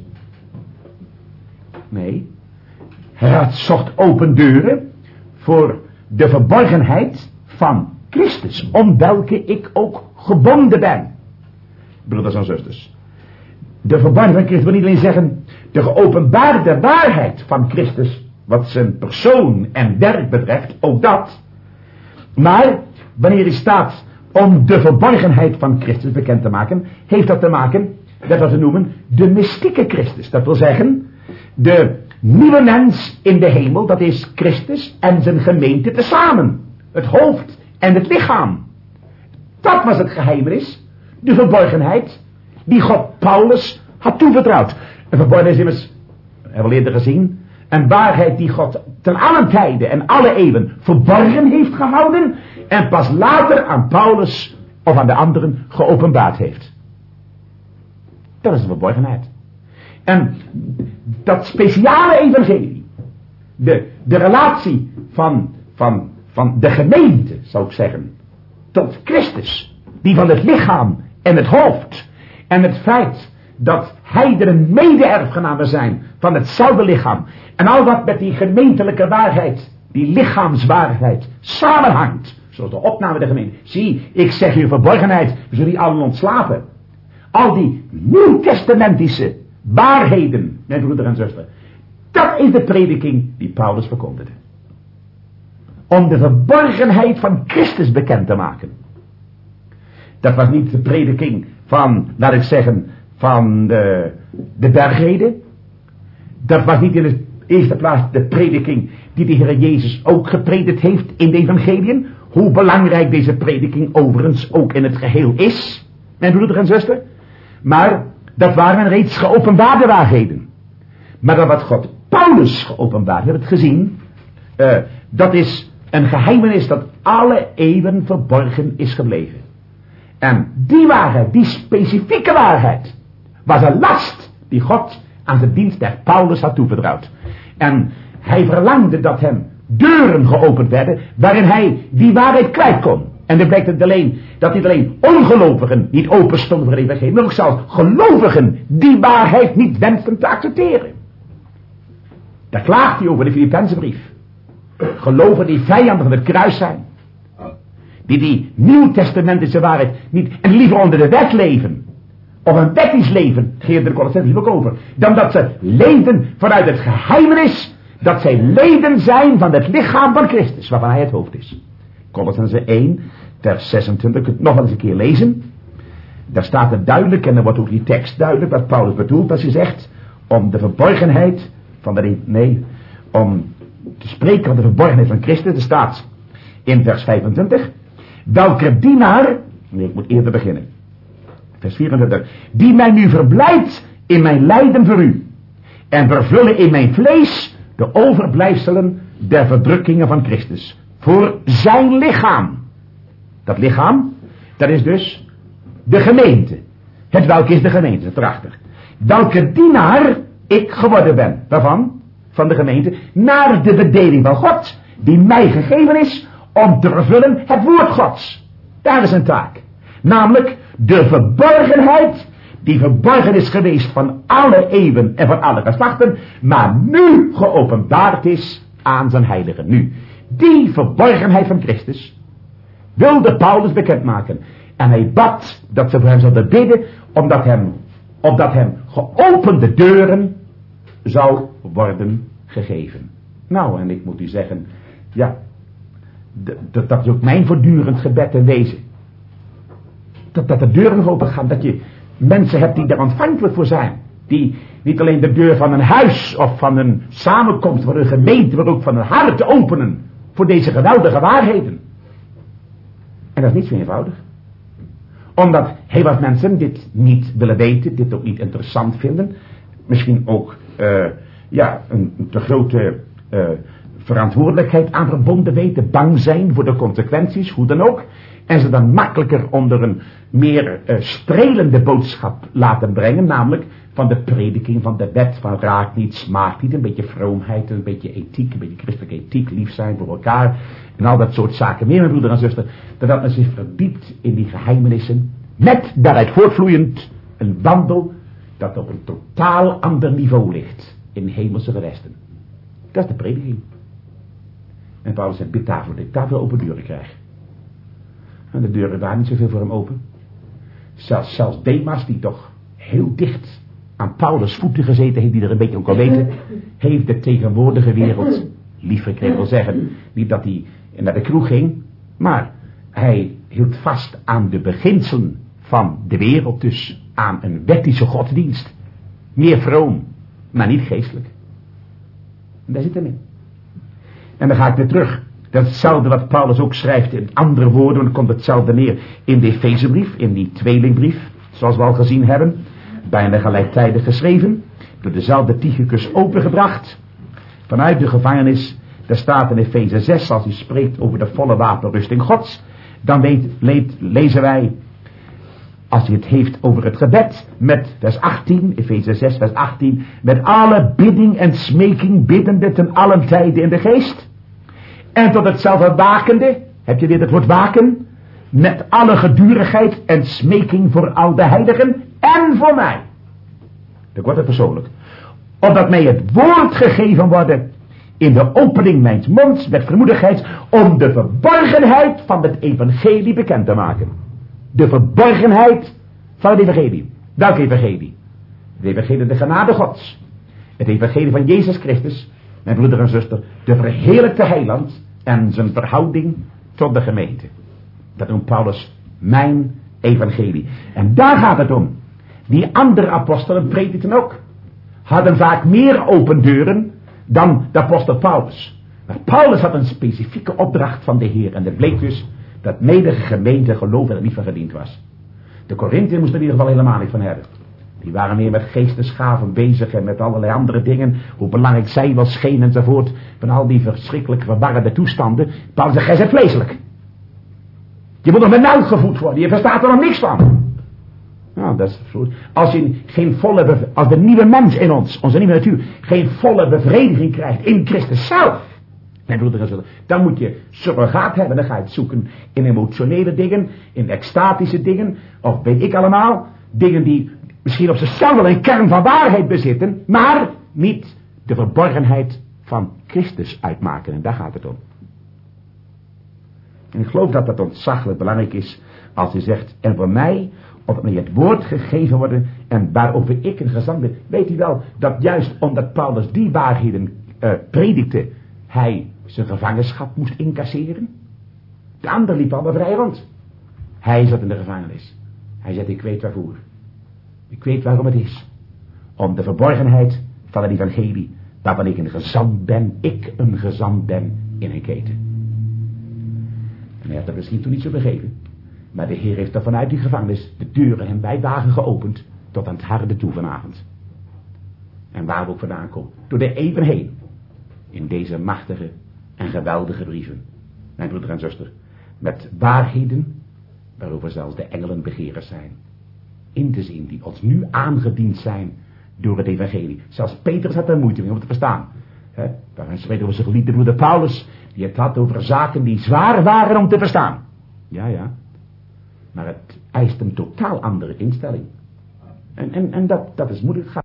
Nee. Hij zocht open deuren voor de verborgenheid van Christus, om welke ik ook gebonden ben. Broeders en zusters. De verborgenheid van Christus wil niet alleen zeggen de geopenbaarde waarheid van Christus, wat zijn persoon en werk betreft, ook dat. Maar wanneer hij staat om de verborgenheid van Christus bekend te maken, heeft dat te maken met wat we noemen de mystieke Christus. Dat wil zeggen, de nieuwe mens in de hemel, dat is Christus en zijn gemeente tezamen. Het hoofd en het lichaam. Dat was het geheimenis, de verborgenheid, die God Paulus had toevertrouwd. Een verborgenheid is immers, hebben we eerder gezien, een waarheid die God ten allen tijden en alle eeuwen verborgen heeft gehouden en pas later aan Paulus of aan de anderen geopenbaard heeft. Dat is de verborgenheid. En dat speciale evangelie, de, de relatie van, van, van de gemeente, zou ik zeggen, tot Christus, die van het lichaam en het hoofd, en het feit dat heidenen mede-erfgenamen zijn van hetzelfde lichaam, en al wat met die gemeentelijke waarheid, die lichaamswaarheid, samenhangt, Zoals de opname der gemeente. Zie, ik zeg je verborgenheid, we zullen die allen ontslapen. Al die nieuwtestamentische waarheden, mijn broeder en zuster. Dat is de prediking die Paulus verkondigde. Om de verborgenheid van Christus bekend te maken. Dat was niet de prediking van, laat ik zeggen, van de, de bergreden. Dat was niet in de eerste plaats de prediking die de Heer Jezus ook gepredikt heeft in de evangeliën. Hoe belangrijk deze prediking overigens ook in het geheel is, mijn broeder en zuster. Maar dat waren reeds geopenbaarde waarheden. Maar dat wat God Paulus geopenbaard, we hebben het gezien, uh, dat is een geheimenis dat alle eeuwen verborgen is gebleven. En die waarheid, die specifieke waarheid, was een last die God aan de dienst der Paulus had toevertrouwd. En hij verlangde dat hem deuren geopend werden, waarin hij die waarheid kwijt kon. En dan blijkt het alleen, dat niet alleen ongelovigen niet open stonden voor het evangelie, maar ook zelfs gelovigen die waarheid niet wensten te accepteren. Daar klaagt hij over de Filippenzenbrief. Gelovigen die vijanden van het kruis zijn. Die die nieuwtestamentische waarheid niet, en liever onder de wet leven. Of een wettisch leven, geeft de Colossenzen ook over. Dan dat ze leven vanuit het geheimenis, dat zij leden zijn van het lichaam van Christus, waarvan hij het hoofd is. Colossenzen één, vers zesentwintig, je kunt het nog wel eens een keer lezen. Daar staat het duidelijk, en dan wordt ook die tekst duidelijk, wat Paulus bedoelt als hij zegt, om de verborgenheid van de, nee, om te spreken van de verborgenheid van Christus. Er staat in vers vijfentwintig, welke dienaar, nee, ik moet eerder beginnen, vers vierentwintig, die mij nu verblijdt in mijn lijden voor u, en vervullen in mijn vlees de overblijfselen der verdrukkingen van Christus, voor zijn lichaam. Dat lichaam, dat is dus de gemeente. Het welke is de gemeente, prachtig. Welke dienaar ik geworden ben. Waarvan? Van de gemeente. Naar de bedeling van God, die mij gegeven is om te vervullen het woord Gods. Daar is een taak. Namelijk de verborgenheid, die verborgen is geweest van alle eeuwen en van alle geslachten, maar nu geopenbaard is aan zijn heiligen. Nu, die verborgenheid van Christus wilde Paulus bekendmaken. En hij bad dat ze voor hem zouden bidden, omdat hem, opdat hem geopende deuren zou worden gegeven. Nou, en ik moet u zeggen, ja, dat, dat is ook mijn voortdurend gebed en wezen. Dat, dat de deuren open gaan, dat je mensen hebt die daar ontvankelijk voor zijn. Die niet alleen de deur van een huis of van een samenkomst, van een gemeente, maar ook van een hart te openen voor deze geweldige waarheden. En dat is niet zo eenvoudig. Omdat heel wat mensen dit niet willen weten, dit ook niet interessant vinden. Misschien ook uh, ja, een, een te grote uh, verantwoordelijkheid aan verbonden weten, bang zijn voor de consequenties, hoe dan ook. En ze dan makkelijker onder een meer uh, strelende boodschap laten brengen, namelijk van de prediking van de wet, van raak niet, smaakt niet, een beetje vroomheid, een beetje ethiek, een beetje christelijke ethiek, lief zijn voor elkaar en al dat soort zaken meer, mijn broeder en zuster, dat men zich verdiept in die geheimenissen, met daaruit voortvloeiend een wandel dat op een totaal ander niveau ligt in hemelse gewesten. Dat is de prediking. En Paulus zegt, bid daarvoor dat ik daarvoor open deuren krijg. En de deuren waren niet zoveel voor hem open. Zelfs, zelfs Demas, die toch heel dicht aan Paulus' voeten gezeten heeft, die er een beetje om kan weten, heeft de tegenwoordige wereld lief gekregen. Wil zeggen, niet dat hij naar de kroeg ging, maar hij hield vast aan de beginselen van de wereld, dus aan een wettische godsdienst. Meer vroom, maar niet geestelijk. En daar zit hem in. En dan ga ik weer terug. Dat is hetzelfde wat Paulus ook schrijft in andere woorden, dan komt hetzelfde neer in de Efezebrief, in die tweelingbrief, zoals we al gezien hebben, bijna gelijktijdig geschreven, door dezelfde Tychicus opengebracht, vanuit de gevangenis. Daar staat in Efeze zes, als hij spreekt over de volle wapenrusting Gods, dan weet, leed, lezen wij, als hij het heeft over het gebed, met vers achttien, Efeze zes vers achttien, met alle bidding en smeking biddende ten allen tijden in de geest, en tot hetzelfde wakende, heb je dit het woord waken, met alle gedurigheid en smeking voor al de heiligen en voor mij. Dat wordt het persoonlijk. Opdat mij het woord gegeven worden in de opening mijns monds met vermoedigheid om de verborgenheid van het evangelie bekend te maken. De verborgenheid van het evangelie. Welk evangelie? Het evangelie de genade Gods. Het evangelie van Jezus Christus, mijn broeder en zuster, de verheerlijkte heiland en zijn verhouding tot de gemeente. Dat noemt Paulus mijn evangelie. En daar gaat het om. Die andere apostelen predikten ook. Hadden vaak meer open deuren dan de apostel Paulus. Maar Paulus had een specifieke opdracht van de Heer. En dat bleek dus dat medige gemeente geloof er niet van gediend was. De Korinthiërs moesten in ieder geval helemaal niet van hebben. Die waren meer met geestesgaven bezig en met allerlei andere dingen. Hoe belangrijk zij wel scheen enzovoort. Van al die verschrikkelijke verwarrende toestanden. Paulus zegt, gij bent vleeselijk. Je moet nog met melk gevoed worden. Je verstaat er nog niks van. Nou, dat is goed. Als je geen volle bev- als de nieuwe mens in ons, onze nieuwe natuur, geen volle bevrediging krijgt in Christus zelf. Dan moet je surrogaat hebben. Dan ga je het zoeken in emotionele dingen, in extatische dingen. Of weet ik allemaal. Dingen die misschien op zichzelf wel een kern van waarheid bezitten. Maar niet de verborgenheid van Christus uitmaken. En daar gaat het om. En ik geloof dat dat ontzaglijk belangrijk is. Als hij zegt, en voor mij, of mij het woord gegeven worden. En waarover ik een gezant ben. Weet u wel, dat juist omdat Paulus die waarheden uh, predikte. Hij zijn gevangenschap moest incasseren. De ander liep allemaal vrij rond. Hij zat in de gevangenis. Hij zegt, ik weet waarvoor. Ik weet waarom het is. Om de verborgenheid van het evangelie. Waarvan ik een gezant ben. Ik een gezant ben in een keten. En hij had dat misschien toen niet zo begrepen. Maar de Heer heeft er vanuit die gevangenis de deuren hem bij dagen geopend. Tot aan het harde toe vanavond. En waar we ook vandaan komen. Door de eeuwen heen. In deze machtige en geweldige brieven. Mijn broeder en zuster. Met waarheden. Waarover zelfs de engelen begeerig zijn. In te zien. Die ons nu aangediend zijn. Door het evangelie. Zelfs Petrus had er moeite mee om te verstaan. He, waar spreekt over zijn geliefde broeder Paulus. Die het had over zaken die zwaar waren om te verstaan. Ja, ja. Maar het eist een totaal andere instelling. En, en, en dat, dat is moeilijk.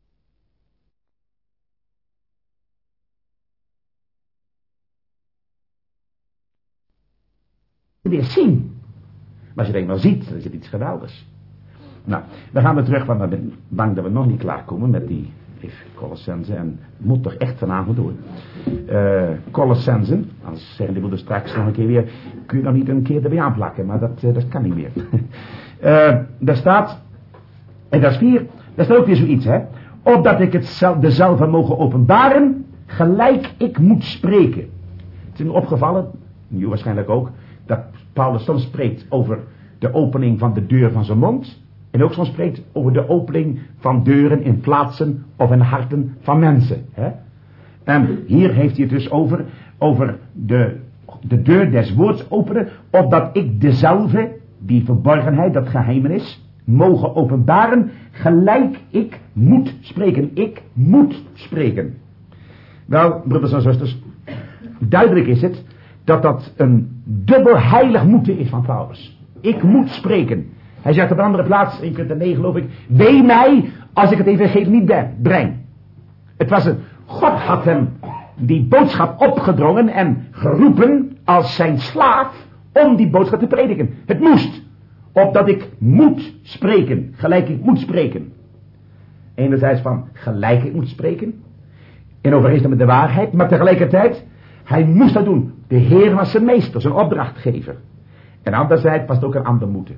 Weer zien. Maar als je het eenmaal ziet, dan is het iets geweldigs. Nou, we gaan weer terug, want ik ben bang dat we nog niet klaarkomen met die Colossenzen. En het moet toch echt vanavond door. Uh, Colossenzen, anders zeggen die willen straks nog een keer weer, kun je nog niet een keer erbij aanplakken, maar dat, uh, dat kan niet meer. uh, daar staat, en dat is vier, daar staat ook weer zoiets, hè. Opdat ik het zelf, dezelfde mogen openbaren, gelijk ik moet spreken. Het is me opgevallen, nu waarschijnlijk ook, dat Paulus soms spreekt over de opening van de deur van zijn mond. En ook soms spreekt over de opening van deuren in plaatsen of in harten van mensen. Hè? En hier heeft hij het dus over, over de, de deur des woords openen, opdat ik dezelfde, die verborgenheid, dat geheimenis, mogen openbaren, gelijk ik moet spreken. Ik moet spreken. Wel, broeders en zusters, duidelijk is het dat dat een dubbel heilig moeten is van Paulus. Ik moet spreken. Hij zegt op een andere plaats, in Korinthe negen geloof ik, wee mij als ik het evangelie niet ben, breng. Het was een, God had hem die boodschap opgedrongen en geroepen als zijn slaaf om die boodschap te prediken. Het moest, opdat ik moet spreken, gelijk ik moet spreken. Enerzijds van gelijk ik moet spreken, in overeenstemming met de waarheid, maar tegelijkertijd, hij moest dat doen. De Heer was zijn meester, zijn opdrachtgever. En anderzijds was het ook een ander moeten.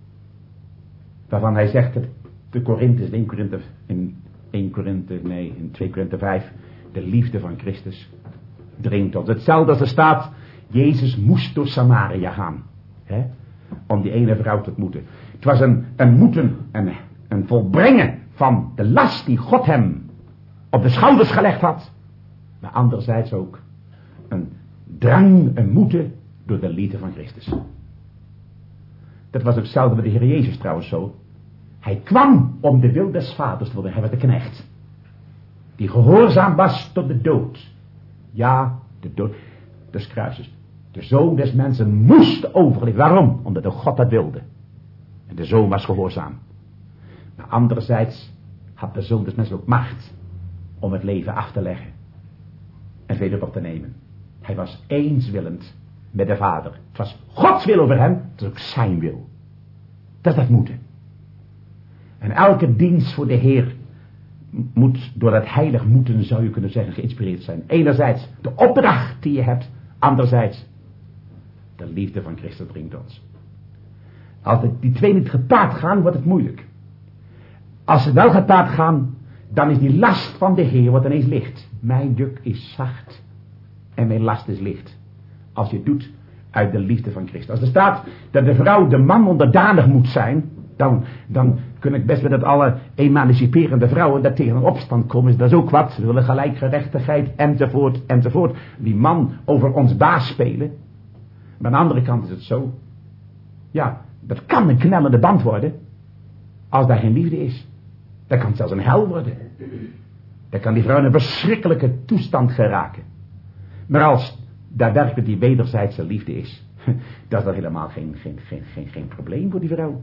Waarvan hij zegt, het, de Korinthe, in één Korinthe, in één Korinthe, nee, in twee Korinthe vijf, de liefde van Christus dringt ons. Hetzelfde als er staat, Jezus moest door Samaria gaan, hè, om die ene vrouw te ontmoeten. Het was een, een moeten, een, een volbrengen van de last die God hem op de schouders gelegd had. Maar anderzijds ook een drang, een moeten door de liefde van Christus. Dat was ook hetzelfde met de Heer Jezus trouwens zo. Hij kwam om de wil des vaders te worden. Hij was de knecht. Die gehoorzaam was tot de dood. Ja, de dood des kruises. De zoon des mensen moest overleven. Waarom? Omdat de God dat wilde. En de zoon was gehoorzaam. Maar anderzijds had de zoon des mensen ook macht om het leven af te leggen. en verder op te nemen. Hij was eenswillend met de Vader. Het was Gods wil over hem, het is ook zijn wil. Dat is dat moeten. En elke dienst voor de Heer moet door dat heilig moeten, zou je kunnen zeggen, geïnspireerd zijn. Enerzijds de opdracht die je hebt, anderzijds de liefde van Christus dringt ons. Als die twee niet gepaard gaan, wordt het moeilijk. Als ze wel gepaard gaan, dan is die last van de Heer wordt ineens licht. Mijn juk is zacht en mijn last is licht. Als je het doet uit de liefde van Christus. Als er staat dat de vrouw de man onderdanig moet zijn, dan, dan kun ik best met dat alle emanciperende vrouwen daar tegen een opstand komen. Dat is ook wat. Ze willen gelijkgerechtigheid enzovoort enzovoort. Die man over ons baas spelen. Maar aan de andere kant is het zo. Ja, dat kan een knellende band worden. Als daar geen liefde is. Dat kan zelfs een hel worden. Dan kan die vrouw in een verschrikkelijke toestand geraken. Maar als daar werkelijk die wederzijdse liefde is. Dat is dan helemaal geen, geen, geen, geen, geen probleem voor die vrouw.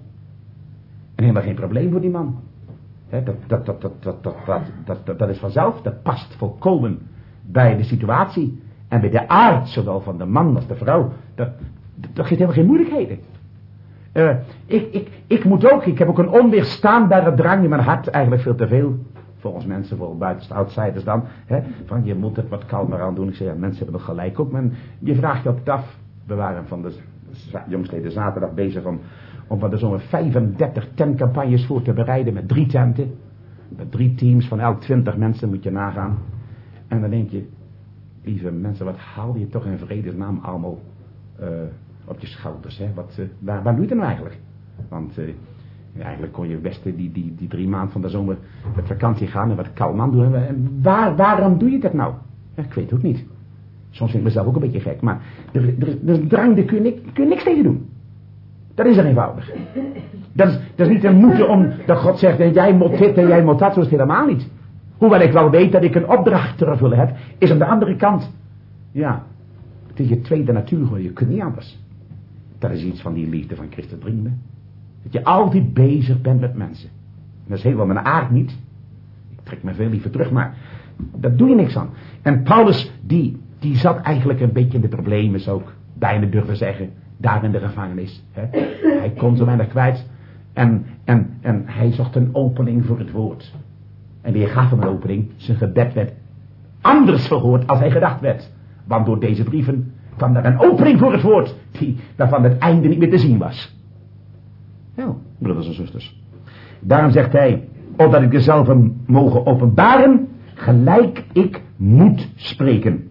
En helemaal geen probleem voor die man. He, dat, dat, dat, dat, dat, dat, dat, dat, dat is vanzelf. Dat past volkomen bij de situatie. En bij de aard, zowel van de man als de vrouw. Dat, dat, dat geeft helemaal geen moeilijkheden. Uh, ik, ik, ik moet ook, ik heb ook een onweerstaanbare drang in mijn hart. Eigenlijk veel te veel. Volgens mensen, voor buitenste outsiders dan. Hè, van je moet het wat kalmer aan doen. Ik zeg, ja, mensen hebben nog gelijk ook. Maar je vraagt je altijd af. We waren van de jongsleden zaterdag bezig om, om van de zo'n vijfendertig tentcampagnes voor te bereiden. Met drie tenten. Met drie teams van elk twintig mensen moet je nagaan. En dan denk je, lieve mensen, wat haal je toch in vredesnaam allemaal uh, op je schouders. Hè? Wat, uh, waar, waar doe je het nou eigenlijk? Want uh, ja, eigenlijk kon je best die, die, die drie maanden van de zomer met vakantie gaan en wat kalm aan doen. En waar, waarom doe je dat nou? Ja, ik weet het ook niet. Soms vind ik mezelf ook een beetje gek. Maar er, er, er is een drang, daar kun je, kun je niks tegen doen. Dat is er eenvoudig. Dat is, dat is niet een moeten om dat God zegt, en jij moet dit en jij moet dat. Zo is het helemaal niet. Hoewel ik wel weet dat ik een opdracht te vervullen heb, is aan de andere kant, ja, het is je tweede natuur, je kunt niet anders. Dat is iets van die liefde van Christus dringen. Dat je altijd bezig bent met mensen. En dat is helemaal mijn aard niet. Ik trek me veel liever terug, maar daar doe je niks aan. En Paulus, die, die zat eigenlijk een beetje in de problemen, zou ik bijna durven zeggen, daar in de gevangenis. Hè. Hij kon zo weinig kwijt. En, en, en hij zocht een opening voor het woord. En de Heer gaf hem een opening. Zijn gebed werd anders verhoord als hij gedacht werd. Want door deze brieven kwam er een opening voor het woord, die, waarvan het einde niet meer te zien was. Nou, broeders en zusters. Daarom zegt hij, opdat ik dezelfde mogen openbaren, gelijk ik moet spreken.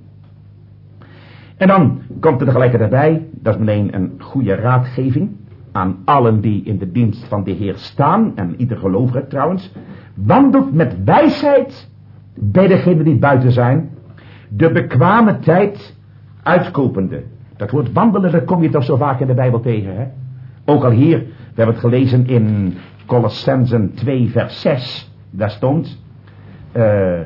En dan komt er tegelijkertijd bij, dat is meteen een goede raadgeving aan allen die in de dienst van de Heer staan, en ieder gelovige trouwens, wandelt met wijsheid bij degenen die buiten zijn, de bekwame tijd uitkopende. Dat woord wandelen, dat kom je toch zo vaak in de Bijbel tegen, hè? Ook al hier, we hebben het gelezen in Colossenzen twee vers zes, daar stond, uh,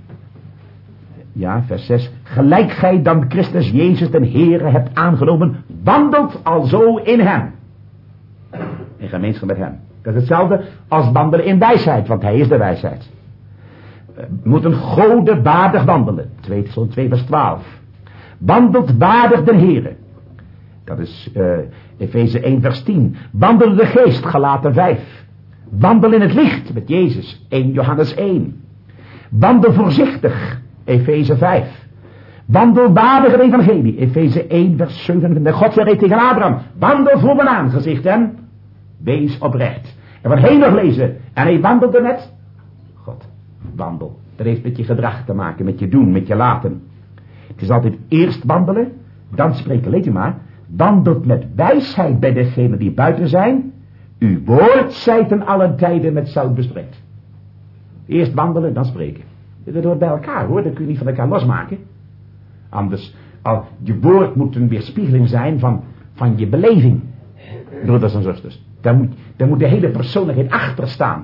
ja, vers zes, gelijk gij dan Christus Jezus den Heere hebt aangenomen, wandelt alzo in hem. In gemeenschap met hem. Dat is hetzelfde als wandelen in wijsheid, want hij is de wijsheid. We moeten gode waardig wandelen. twee vers twaalf. Wandelt waardig den Heere. Dat is uh, Efeze één vers tien. Wandel de geest, Galaten vijf. Wandel in het licht met Jezus, eerste Johannes één. Wandel voorzichtig, Efeze vijf. Wandel waardig het evangelie, Efeze één vers zevenentwintig. God zei tegen Abraham, wandel voor mijn aangezicht en wees oprecht. En wat hij nog lezen, en hij wandelde met God. Wandel. Dat heeft met je gedrag te maken, met je doen, met je laten. Het is altijd eerst wandelen, dan spreken. Lees je maar. Wandelt met wijsheid bij degenen die buiten zijn. Uw woord zijt in allen tijden met zout bespreekt. Eerst wandelen, dan spreken. Dat hoort bij elkaar hoor, dat kun je niet van elkaar losmaken. Anders, al, je woord moet een weerspiegeling zijn van, van je beleving. Broeders en zusters. Daar moet, daar moet de hele persoonlijkheid achter staan.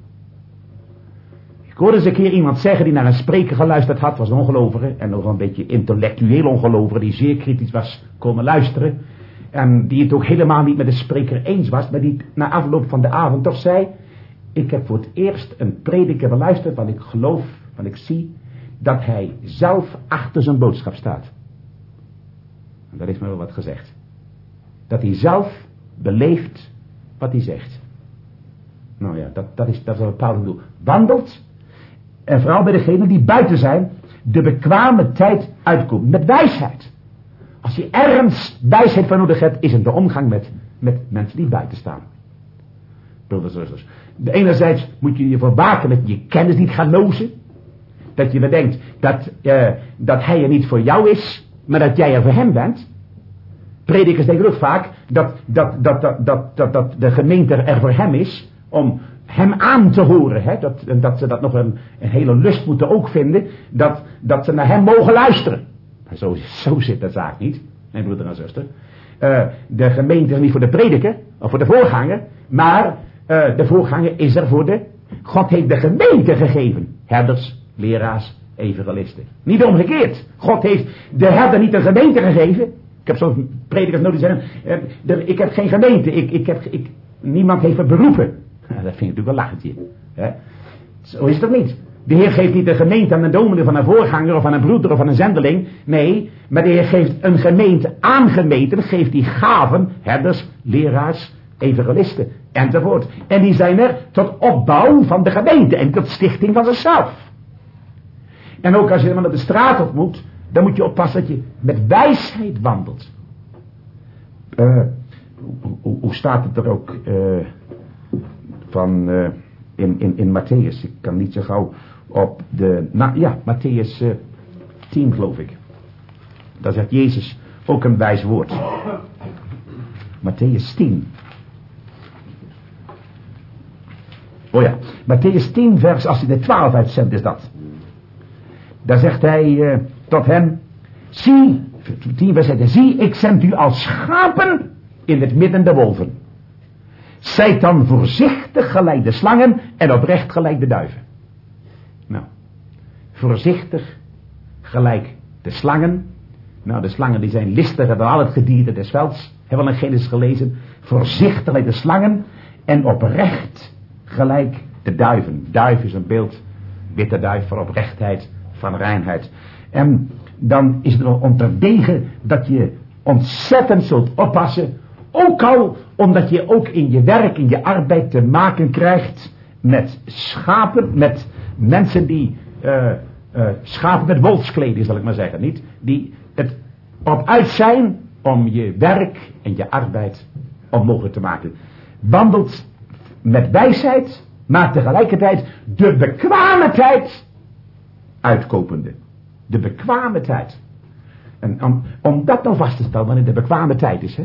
Ik hoorde eens een keer iemand zeggen die naar een spreker geluisterd had, was een ongelovige, en nog een beetje intellectueel ongelovige, die zeer kritisch was komen luisteren, en die het ook helemaal niet met de spreker eens was, maar die na afloop van de avond toch zei, ik heb voor het eerst een prediker beluisterd, want ik geloof, want ik zie, dat hij zelf achter zijn boodschap staat. En dat is me wel wat gezegd. Dat hij zelf beleeft wat hij zegt. Nou ja, dat, dat is, dat is wat Paulus bedoelt. Wandelt, en vooral bij degenen die buiten zijn, de bekwame tijd uitkomt. Met wijsheid. Als je ergens wijsheid van nodig hebt, is het de omgang met, met mensen die buiten staan. Broeders en zusters. De enerzijds moet je je voor waken dat je je kennis niet gaat lozen. Dat je bedenkt dat, uh, dat hij er niet voor jou is, maar dat jij er voor hem bent. Predikers denken ook vaak dat, dat, dat, dat, dat, dat, dat de gemeente er voor hem is om hem aan te horen. Hè? Dat, dat ze dat nog een, een hele lust moeten ook vinden, dat, dat ze naar hem mogen luisteren. Maar zo, zo zit de zaak niet, mijn broeder en zuster. Uh, de gemeente is niet voor de prediker, of voor de voorganger, maar uh, de voorganger is er voor de... God heeft de gemeente gegeven. Herders, leraars, evangelisten. Niet omgekeerd. God heeft de herder niet de gemeente gegeven. Ik heb zo'n predikers nodig zeggen, uh, de, ik heb geen gemeente, ik, ik heb, ik, niemand heeft me beroepen. Nou, dat vind ik natuurlijk wel lachetje. Hè? Zo is het ook niet. De Heer geeft niet de gemeente aan een dominee van een voorganger of aan een broeder of aan een zendeling. Nee, maar de Heer geeft een gemeente aan gemeenten, geeft die gaven, herders, leraars, evangelisten enzovoort. En die zijn er tot opbouw van de gemeente en tot stichting van zichzelf. En ook als je iemand op de straat ontmoet, dan moet je oppassen dat je met wijsheid wandelt. Uh, hoe, hoe, hoe staat het er ook uh, van uh, in, in, in Matthäus? Ik kan niet zo gauw op de... Nou ja, Matthäus uh, tien geloof ik. Daar zegt Jezus ook een wijs woord. Matthäus tien. Oh ja, Matthäus tien vers, als hij de twaalf uitzendt is dat. Daar zegt hij uh, tot hem, zie, tien vers zegt, zie, ik zend u als schapen in het midden der wolven. Zijt dan voorzichtig gelijk de slangen en oprecht gelijk de duiven. Nou, voorzichtig gelijk de slangen. Nou, de slangen die zijn listiger dan al het gedierte des velds. Hebben we in Genesis gelezen. Voorzichtig gelijk de slangen en oprecht gelijk de duiven. Duif is een beeld, witte duif van oprechtheid, van reinheid. En dan is het wel onterdegen dat je ontzettend zult oppassen. Ook al omdat je ook in je werk, in je arbeid te maken krijgt met schapen, met mensen die uh, uh, schapen met wolfskleding, zal ik maar zeggen, niet? Die het op uit zijn om je werk en je arbeid onmogelijk te maken. Wandelt met wijsheid, maar tegelijkertijd de bekwame tijd uitkopende. De bekwame tijd. En om, om dat nou vast te stellen, wanneer de bekwame tijd is, hè.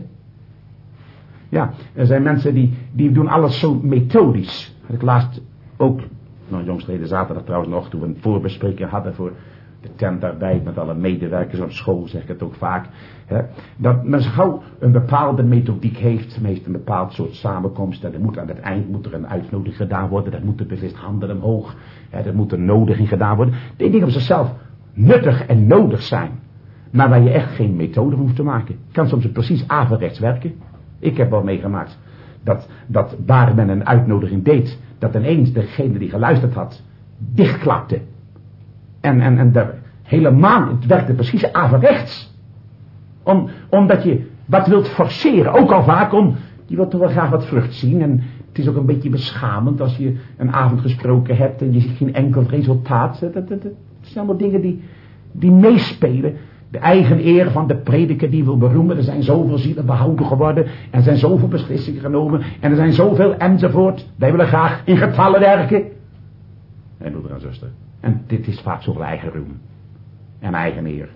Ja, er zijn mensen die, die doen alles zo methodisch. Had ik laatst ook, nou jongstleden zaterdag trouwens nog, toen we een voorbespreking hadden voor de tentarbeid met alle medewerkers op school, zeg ik het ook vaak. Hè, dat men zo gauw een bepaalde methodiek heeft, meestal een bepaald soort samenkomst. En er moet aan het eind moet er een uitnodiging gedaan worden, dat moet er beslist handen omhoog. Hè, er moet een nodiging gedaan worden. Die dingen op zichzelf nuttig en nodig zijn. Maar waar je echt geen methode voor hoeft te maken. Kan soms precies averechts werken. Ik heb wel meegemaakt dat, dat waar men een uitnodiging deed, dat ineens degene die geluisterd had, dichtklapte. En, en, en de hele maan, het werkte precies averechts. Om, omdat je wat wilt forceren, ook al vaak om, je wilt toch wel graag wat vrucht zien. En het is ook een beetje beschamend als je een avond gesproken hebt en je ziet geen enkel resultaat. Dat, dat, dat, dat zijn allemaal dingen die, die meespelen. De eigen eer van de prediker die wil beroemen. Er zijn zoveel zielen behouden geworden. En er zijn zoveel beslissingen genomen. En er zijn zoveel enzovoort. Wij willen graag in getallen werken. En broeder en zuster. En dit is vaak zoveel eigen roem. En eigen eer.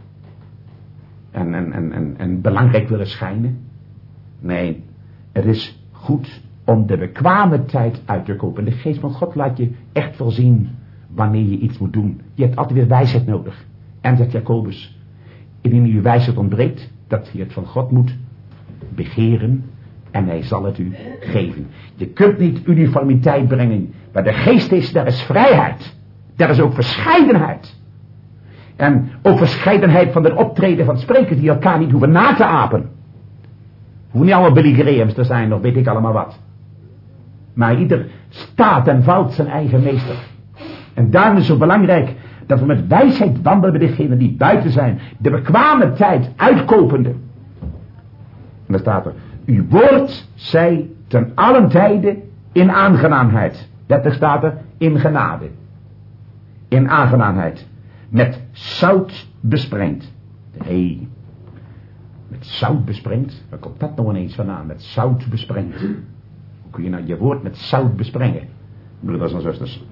En, en, en, en, en belangrijk willen schijnen. Nee, het is goed om de bekwame tijd uit te kopen. En de geest van God laat je echt wel zien wanneer je iets moet doen. Je hebt altijd weer wijsheid nodig. En zegt Jacobus, indien u wijsheid ontbreekt, dat je het van God moet begeren en hij zal het u geven. Je kunt niet uniformiteit brengen. Waar de geest is, daar is vrijheid. Daar is ook verscheidenheid. En ook verscheidenheid van het optreden van sprekers die elkaar niet hoeven na te apen. Hoeven niet allemaal Billy Grahams te zijn, of weet ik allemaal wat. Maar ieder staat en valt zijn eigen meester. En daarom is het zo belangrijk dat we met wijsheid wandelen bij degenen die buiten zijn, de bekwame tijd uitkopende. En dan staat er, uw woord zij ten allen tijde in aangenaamheid. Letterlijk staat er, in genade. In aangenaamheid. Met zout besprengd. Nee, met zout besprengd. Waar komt dat nou ineens vandaan? Met zout besprengd. Hoe kun je nou je woord met zout besprengen? Broeders en zusters.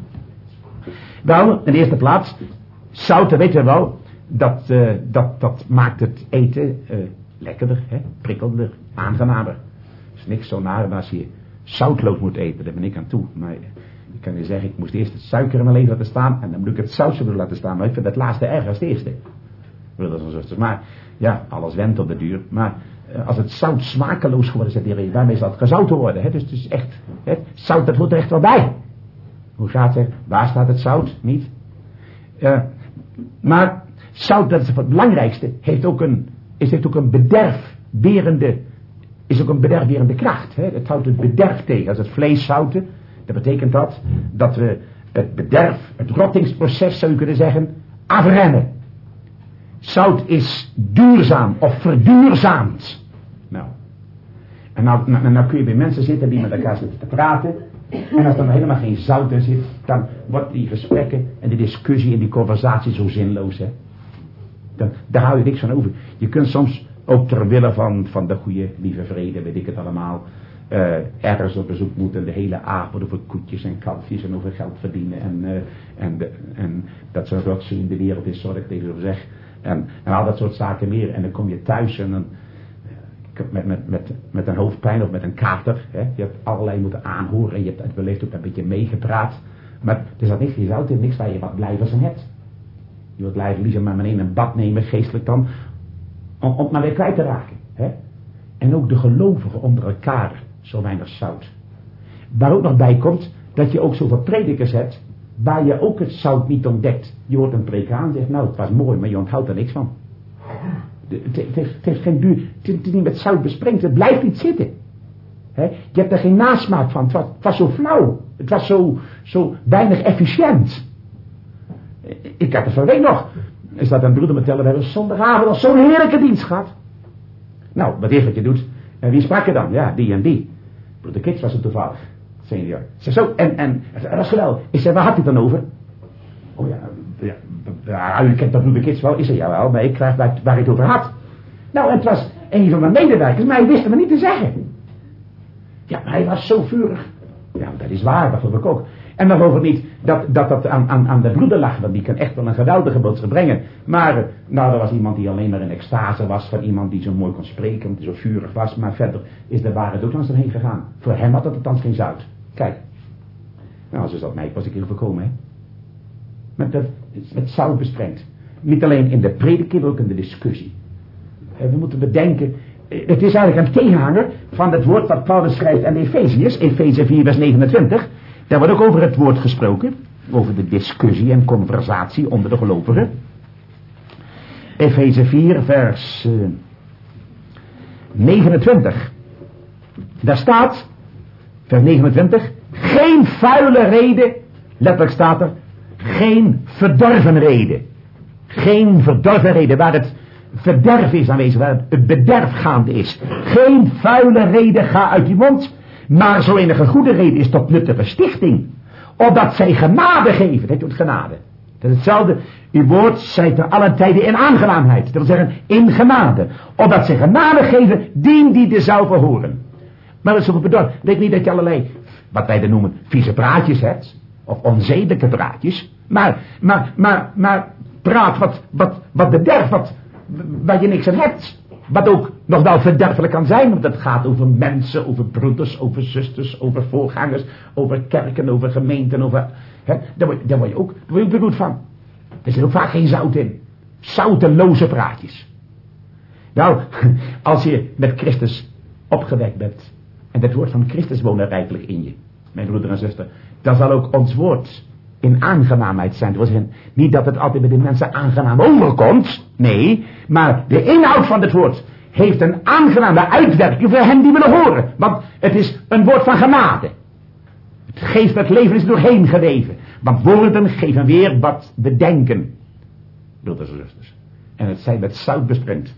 Wel, in de eerste plaats, zout, dat weten we wel, dat, uh, dat, dat maakt het eten uh, lekkerder, hè? Prikkelder, aangenamer. Het is niks zo naar als je zoutloos moet eten, daar ben ik aan toe. Maar ik kan je zeggen, ik moest eerst het suiker in mijn leven laten staan en dan moet ik het zout zo laten staan. Maar ik vind het laatste erger als het eerste. Broeders en zusters. Maar ja, alles went op de duur. Maar uh, als het zout smakeloos geworden is, dan daarmee zal het gezouten worden. Hè? Dus het is echt, hè? Zout dat hoort er echt wel bij. Hoe gaat het? Waar staat het zout? Niet. Uh, maar zout, dat is het belangrijkste, heeft ook een, is heeft ook een bederfwerende, is ook een bederfwerende kracht. Hè? Het houdt het bederf tegen. Als het vlees zouten, dat betekent dat, dat we het bederf, het rottingsproces zou je kunnen zeggen, afremmen. Zout is duurzaam of verduurzaamd. Nou. En nou, nou, nou kun je bij mensen zitten die met elkaar zitten te praten. En als er nog helemaal geen zout in zit, dan wordt die gesprekken en de discussie en die conversatie zo zinloos, hè. Dan, daar hou je niks van over. Je kunt soms ook ter wille van, van de goede, lieve vrede, weet ik het allemaal, uh, ergens op bezoek moeten de hele avond over koetjes en kalfjes en over geld verdienen en, uh, en, de, en dat soort rotzooi in de wereld is, zoals ik tegen zo zeg. En, en al dat soort zaken meer. En dan kom je thuis en dan Met, met, met, met een hoofdpijn of met een kater. Hè? Je hebt allerlei moeten aanhoren. En je hebt wellicht ook een beetje meegepraat. Maar er zat niks, je zou niks waar je wat blij van hebt. Je wilt blijven liever maar meteen een bad nemen, geestelijk dan. Om, om het maar weer kwijt te raken. Hè? En ook de gelovigen onder elkaar. Zo weinig zout. Waar ook nog bij komt. Dat je ook zoveel predikers hebt. Waar je ook het zout niet ontdekt. Je hoort een preek aan en zegt. Nou het was mooi. Maar je onthoudt er niks van. Het heeft, het heeft geen duur, het is niet met zout besprengd, het blijft niet zitten. He? Je hebt er geen nasmaak van, het was, het was zo flauw, het was zo, zo weinig efficiënt. Ik had er van week nog, is dat een broeder me tellen, we hebben zondagavond al zo'n heerlijke dienst gehad. Nou, wat is wat je doet, en wie sprak er dan? Ja, die en die. Broeder Kits was het toevallig, senior. Ik zei zo, en, en, dat was geweldig. Ik zei, waar had je het dan over? Oh ja, ja, ja, u kent dat broeder Kits wel, is er ja wel, maar ik krijg waar, waar ik het over had. Nou, en het was een van mijn medewerkers, maar hij wist het me niet te zeggen. Ja, maar hij was zo vurig. Ja, dat is waar, dat geloof ik ook. En dan geloof ik niet dat dat, dat aan, aan, aan de broeder lag, want die kan echt wel een geweldige boodschap brengen. Maar, nou, er was iemand die alleen maar in extase was, van iemand die zo mooi kon spreken, want die zo vurig was, maar verder is de waarheid ook langs erheen gegaan. Voor hem had het althans geen zout. Kijk. Nou, als is dat mij was ik heel voorkomen, hè. Met, dat, met zout besprengd. Niet alleen in de prediking, maar ook in de discussie. We moeten bedenken, het is eigenlijk een tegenhanger van het woord wat Paulus schrijft aan de Efeziërs, Efeze vier vers negenentwintig. Daar wordt ook over het woord gesproken, over de discussie en conversatie onder de gelovigen. Efeze vier vers uh, negenentwintig. Daar staat, vers negenentwintig, geen vuile reden, letterlijk staat er, geen verdorven reden. Geen verdorven reden, waar het verderf is aanwezig, waar het bederf gaande is. Geen vuile reden ga uit die mond, maar zo enige goede reden is tot nuttige stichting. Opdat zij genade geven, dat doet genade. Dat is hetzelfde, uw woord zij te allen tijden in aangenaamheid. Dat wil zeggen, in genade. Opdat zij genade geven, dien die dezelfde horen. Maar dat is ook bedoeld. Denk niet dat je allerlei, wat wij dan noemen, vieze praatjes hebt. Of onzedelijke praatjes. Maar, maar, maar, maar, praat wat, wat, wat bederft, wat, waar je niks aan hebt. Wat ook nog wel verderfelijk kan zijn, want het gaat over mensen, over broeders, over zusters, over voorgangers, over kerken, over gemeenten, over, hè, daar, word, daar word je ook, daar word je ook beroerd van. Er zit ook vaak geen zout in. Zouteloze praatjes. Nou, als je met Christus opgewekt bent, en het woord van Christus woont er rijkelijk in je, mijn broeder en zuster, dan zal ook ons woord in aangenaamheid zijn. Dat wil zeggen, niet dat het altijd bij de mensen aangenaam overkomt, nee, maar de inhoud van het woord heeft een aangename uitwerking voor hen die willen horen. Want het is een woord van genade. Het geeft het leven is doorheen geweven. Want woorden geven weer wat we denken. Broeders en zusters. En het zijn met zout besprengd.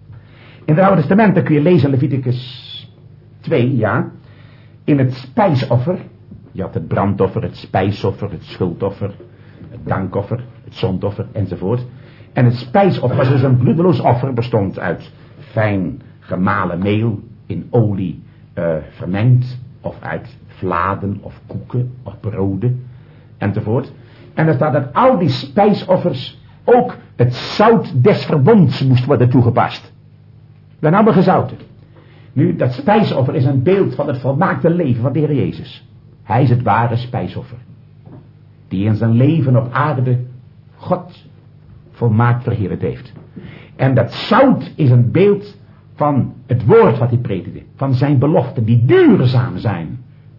In het Oude Testament kun je lezen Leviticus twee, ja. In het spijsoffer. Je had het brandoffer, het spijsoffer, het schuldoffer, het dankoffer, het zondoffer enzovoort. En het spijsoffer was dus een bloedeloos offer, bestond uit fijn gemalen meel in olie uh, vermengd, of uit vladen of koeken of broden enzovoort. En er staat dat al die spijsoffers ook het zout des verbonds moest worden toegepast. Dan hebben we gezouten. Nu, dat spijsoffer is een beeld van het volmaakte leven van de Heer Jezus. Hij is het ware spijsoffer. Die in zijn leven op aarde God volmaakt verheerlijkt heeft. En dat zout is een beeld van het woord wat hij predikte. Van zijn beloften die duurzaam zijn.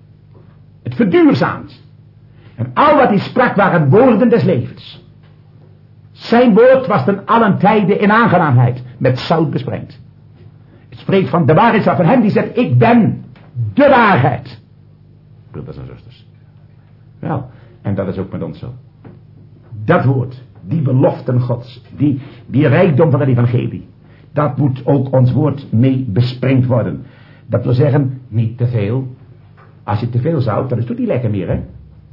Het verduurzaamt. En al wat hij sprak waren woorden des levens. Zijn woord was ten allen tijde in aangenaamheid met zout besprengd. Het spreekt van de waarheid van hem die zegt, ik ben de waarheid. Broeders en zusters. Wel, en dat is ook met ons zo. Dat woord, die beloften Gods, die, die rijkdom van het evangelie, dat moet ook ons woord mee besprengd worden. Dat wil zeggen, niet te veel. Als je te veel zout, dan is het niet lekker meer, hè.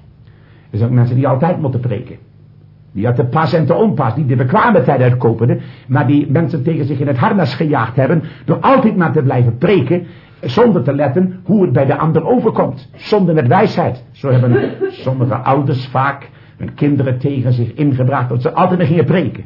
Er zijn ook mensen die altijd moeten preken. Die uit te pas en te onpas, die de bekwame tijd uitkopen, maar die mensen tegen zich in het harnas gejaagd hebben, door altijd maar te blijven preken, zonder te letten hoe het bij de ander overkomt. Zonder met wijsheid. Zo hebben sommige ouders vaak hun kinderen tegen zich ingebracht, dat ze altijd maar gingen preken.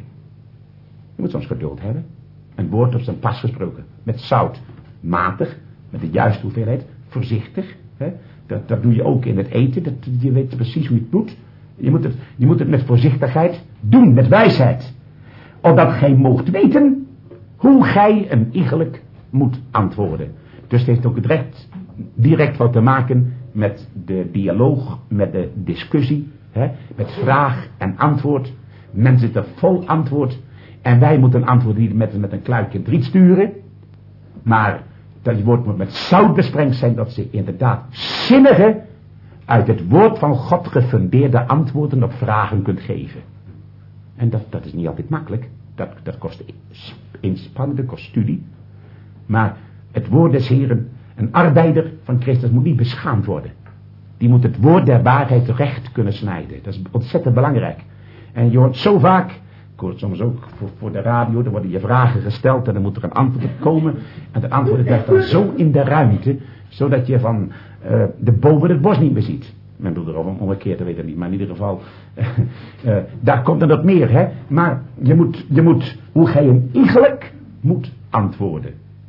Je moet soms geduld hebben. Een woord op zijn pas gesproken. Met zout. Matig. Met de juiste hoeveelheid. Voorzichtig. Hè? Dat, dat doe je ook in het eten. Dat, je weet precies hoe je het moet. Je moet het, je moet het met voorzichtigheid doen. Met wijsheid. Opdat gij moogt weten hoe gij een iegelijk moet antwoorden. Dus het heeft ook direct, direct wat te maken met de dialoog. Met de discussie. Hè? Met vraag en antwoord. Men zit er vol antwoord. En wij moeten antwoorden niet met, met een kluitje driet sturen. Maar dat woord moet met zout besprengd zijn. Dat ze inderdaad zinnige, uit het woord van God gefundeerde antwoorden op vragen kunt geven. En dat, dat is niet altijd makkelijk. Dat, dat kost inspanning, dat kost studie. Maar het woord des Heren, een arbeider van Christus moet niet beschaamd worden. Die moet het woord der waarheid recht kunnen snijden. Dat is ontzettend belangrijk. En je hoort zo vaak, ik hoor het soms ook voor, voor de radio, er worden je vragen gesteld en dan moet er een antwoord op komen. En het antwoord blijft dan zo in de ruimte, zodat je van uh, de boven het bos niet meer ziet. Men doet erover omgekeerd, dat weet ik niet, maar in ieder geval, uh, uh, daar komt er nog meer, hè. Maar je moet, je moet, hoe gij hem iegelijk moet antwoorden.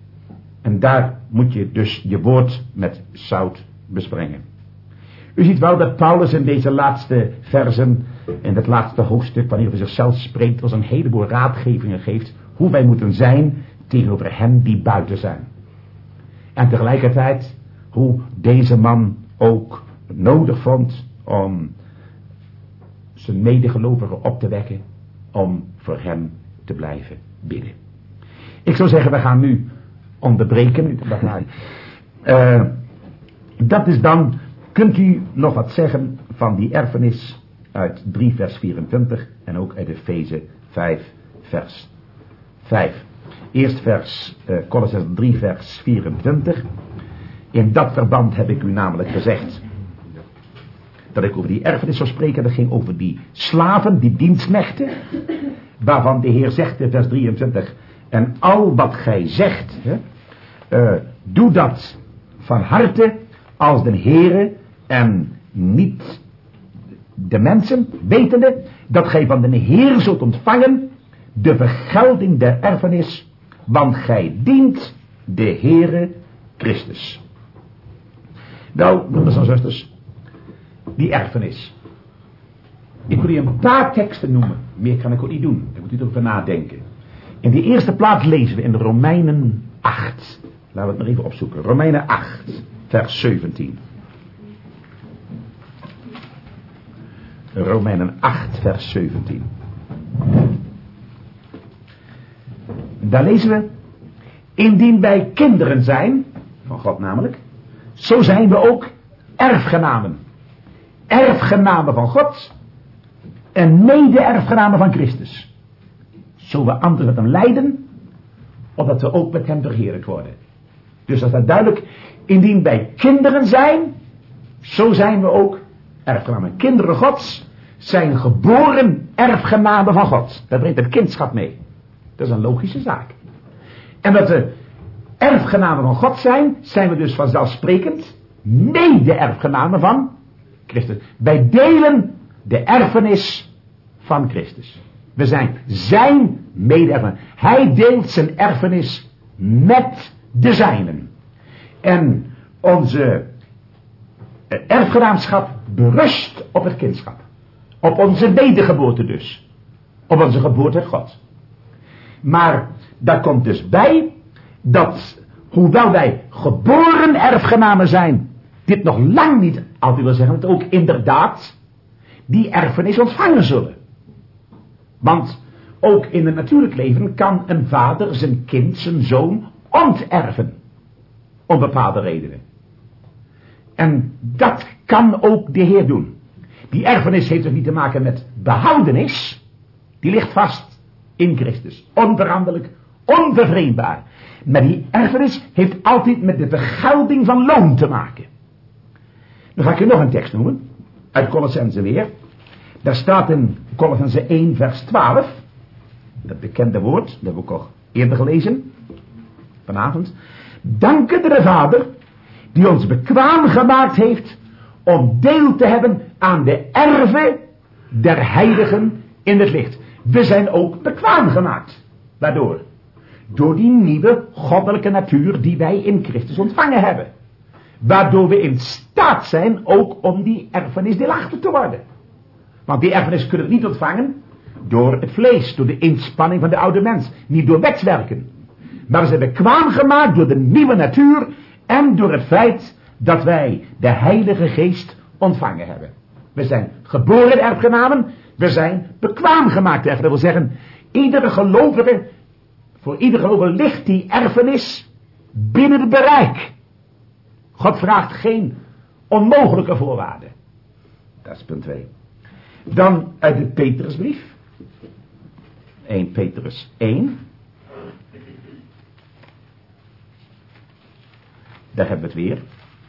En daar moet je dus je woord met zout besprengen. U ziet wel dat Paulus in deze laatste versen, in het laatste hoofdstuk, wanneer hij zichzelf spreekt, ons een heleboel raadgevingen geeft, hoe wij moeten zijn tegenover hen die buiten zijn. En tegelijkertijd, hoe deze man ook nodig vond om zijn medegelovigen op te wekken, om voor hem te blijven bidden. Ik zou zeggen, we gaan nu onderbreken. Uh, dat is dan, kunt u nog wat zeggen van die erfenis uit drie vers vierentwintig en ook uit Efeze vijf vers vijf. Eerst vers, uh, Kolossenzen drie vers vierentwintig. In dat verband heb ik u namelijk gezegd dat ik over die erfenis zou spreken. Dat ging over die slaven, die dienstknechten, waarvan de Heer zegt in vers drieëntwintig, en al wat gij zegt, hè, uh, doe dat van harte als de Heere en niet de mensen, wetende dat gij van de Heer zult ontvangen de vergelding der erfenis, want gij dient de Heere Christus. Wel, broeders en zusters, die erfenis. Ik wil u een paar teksten noemen, meer kan ik ook niet doen, daar moet u erover nadenken. In de eerste plaats lezen we in Romeinen acht. Laten we het maar even opzoeken. Romeinen acht, vers zeventien. Romeinen acht, vers zeventien. Daar lezen we: indien wij kinderen zijn, van God namelijk, zo zijn we ook erfgenamen. erfgenamen van God en mede-erfgenamen van Christus. Zo we anders met hem lijden, opdat we ook met hem verheerlijkt worden. Dus dat is duidelijk, indien wij kinderen zijn, zo zijn we ook erfgenamen. Kinderen Gods zijn geboren erfgenamen van God. Dat brengt het kindschap mee. Dat is een logische zaak. En dat we erfgenamen van God zijn, zijn we dus vanzelfsprekend mede-erfgenamen van Christus. Wij delen de erfenis van Christus. We zijn zijn mede-erfgenamen. Hij deelt zijn erfenis met de zijnen. En onze erfgenaamschap berust op het kindschap. Op onze wedergeboorte dus. Op onze geboorte uit God. Maar daar komt dus bij dat, hoewel wij geboren erfgenamen zijn, dit nog lang niet altijd wil zeggen dat ook inderdaad die erfenis ontvangen zullen. Want ook in het natuurlijk leven kan een vader zijn kind, zijn zoon, onterven. Om bepaalde redenen. En dat kan ook de Heer doen. Die erfenis heeft dus niet te maken met behoudenis. Die ligt vast in Christus. Onveranderlijk, onvervreemdbaar. Maar die erfenis heeft altijd met de vergelding van loon te maken. Dan ga ik je nog een tekst noemen. Uit Colossenzen weer. Daar staat in Colossenzen één vers twaalf. Dat bekende woord. Dat hebben we ook al eerder gelezen. Vanavond. Danken de Vader die ons bekwaam gemaakt heeft om deel te hebben aan de erven der heiligen in het licht. We zijn ook bekwaam gemaakt. Waardoor? Door die nieuwe goddelijke natuur die wij in Christus ontvangen hebben. Waardoor we in staat zijn ook om die erfenis deelachtig te worden. Want die erfenis kunnen we niet ontvangen door het vlees, door de inspanning van de oude mens. Niet door wetswerken. Maar we zijn bekwaam gemaakt door de nieuwe natuur en door het feit dat wij de Heilige Geest ontvangen hebben. We zijn geboren erfgenamen, we zijn bekwaam gemaakt erfgenamen. Dat wil zeggen, iedere gelovige, voor iedere gelovige ligt die erfenis binnen het bereik. God vraagt geen onmogelijke voorwaarden. Dat is punt twee. Dan uit de Petrusbrief. Eerste Petrus één. Daar hebben we het weer.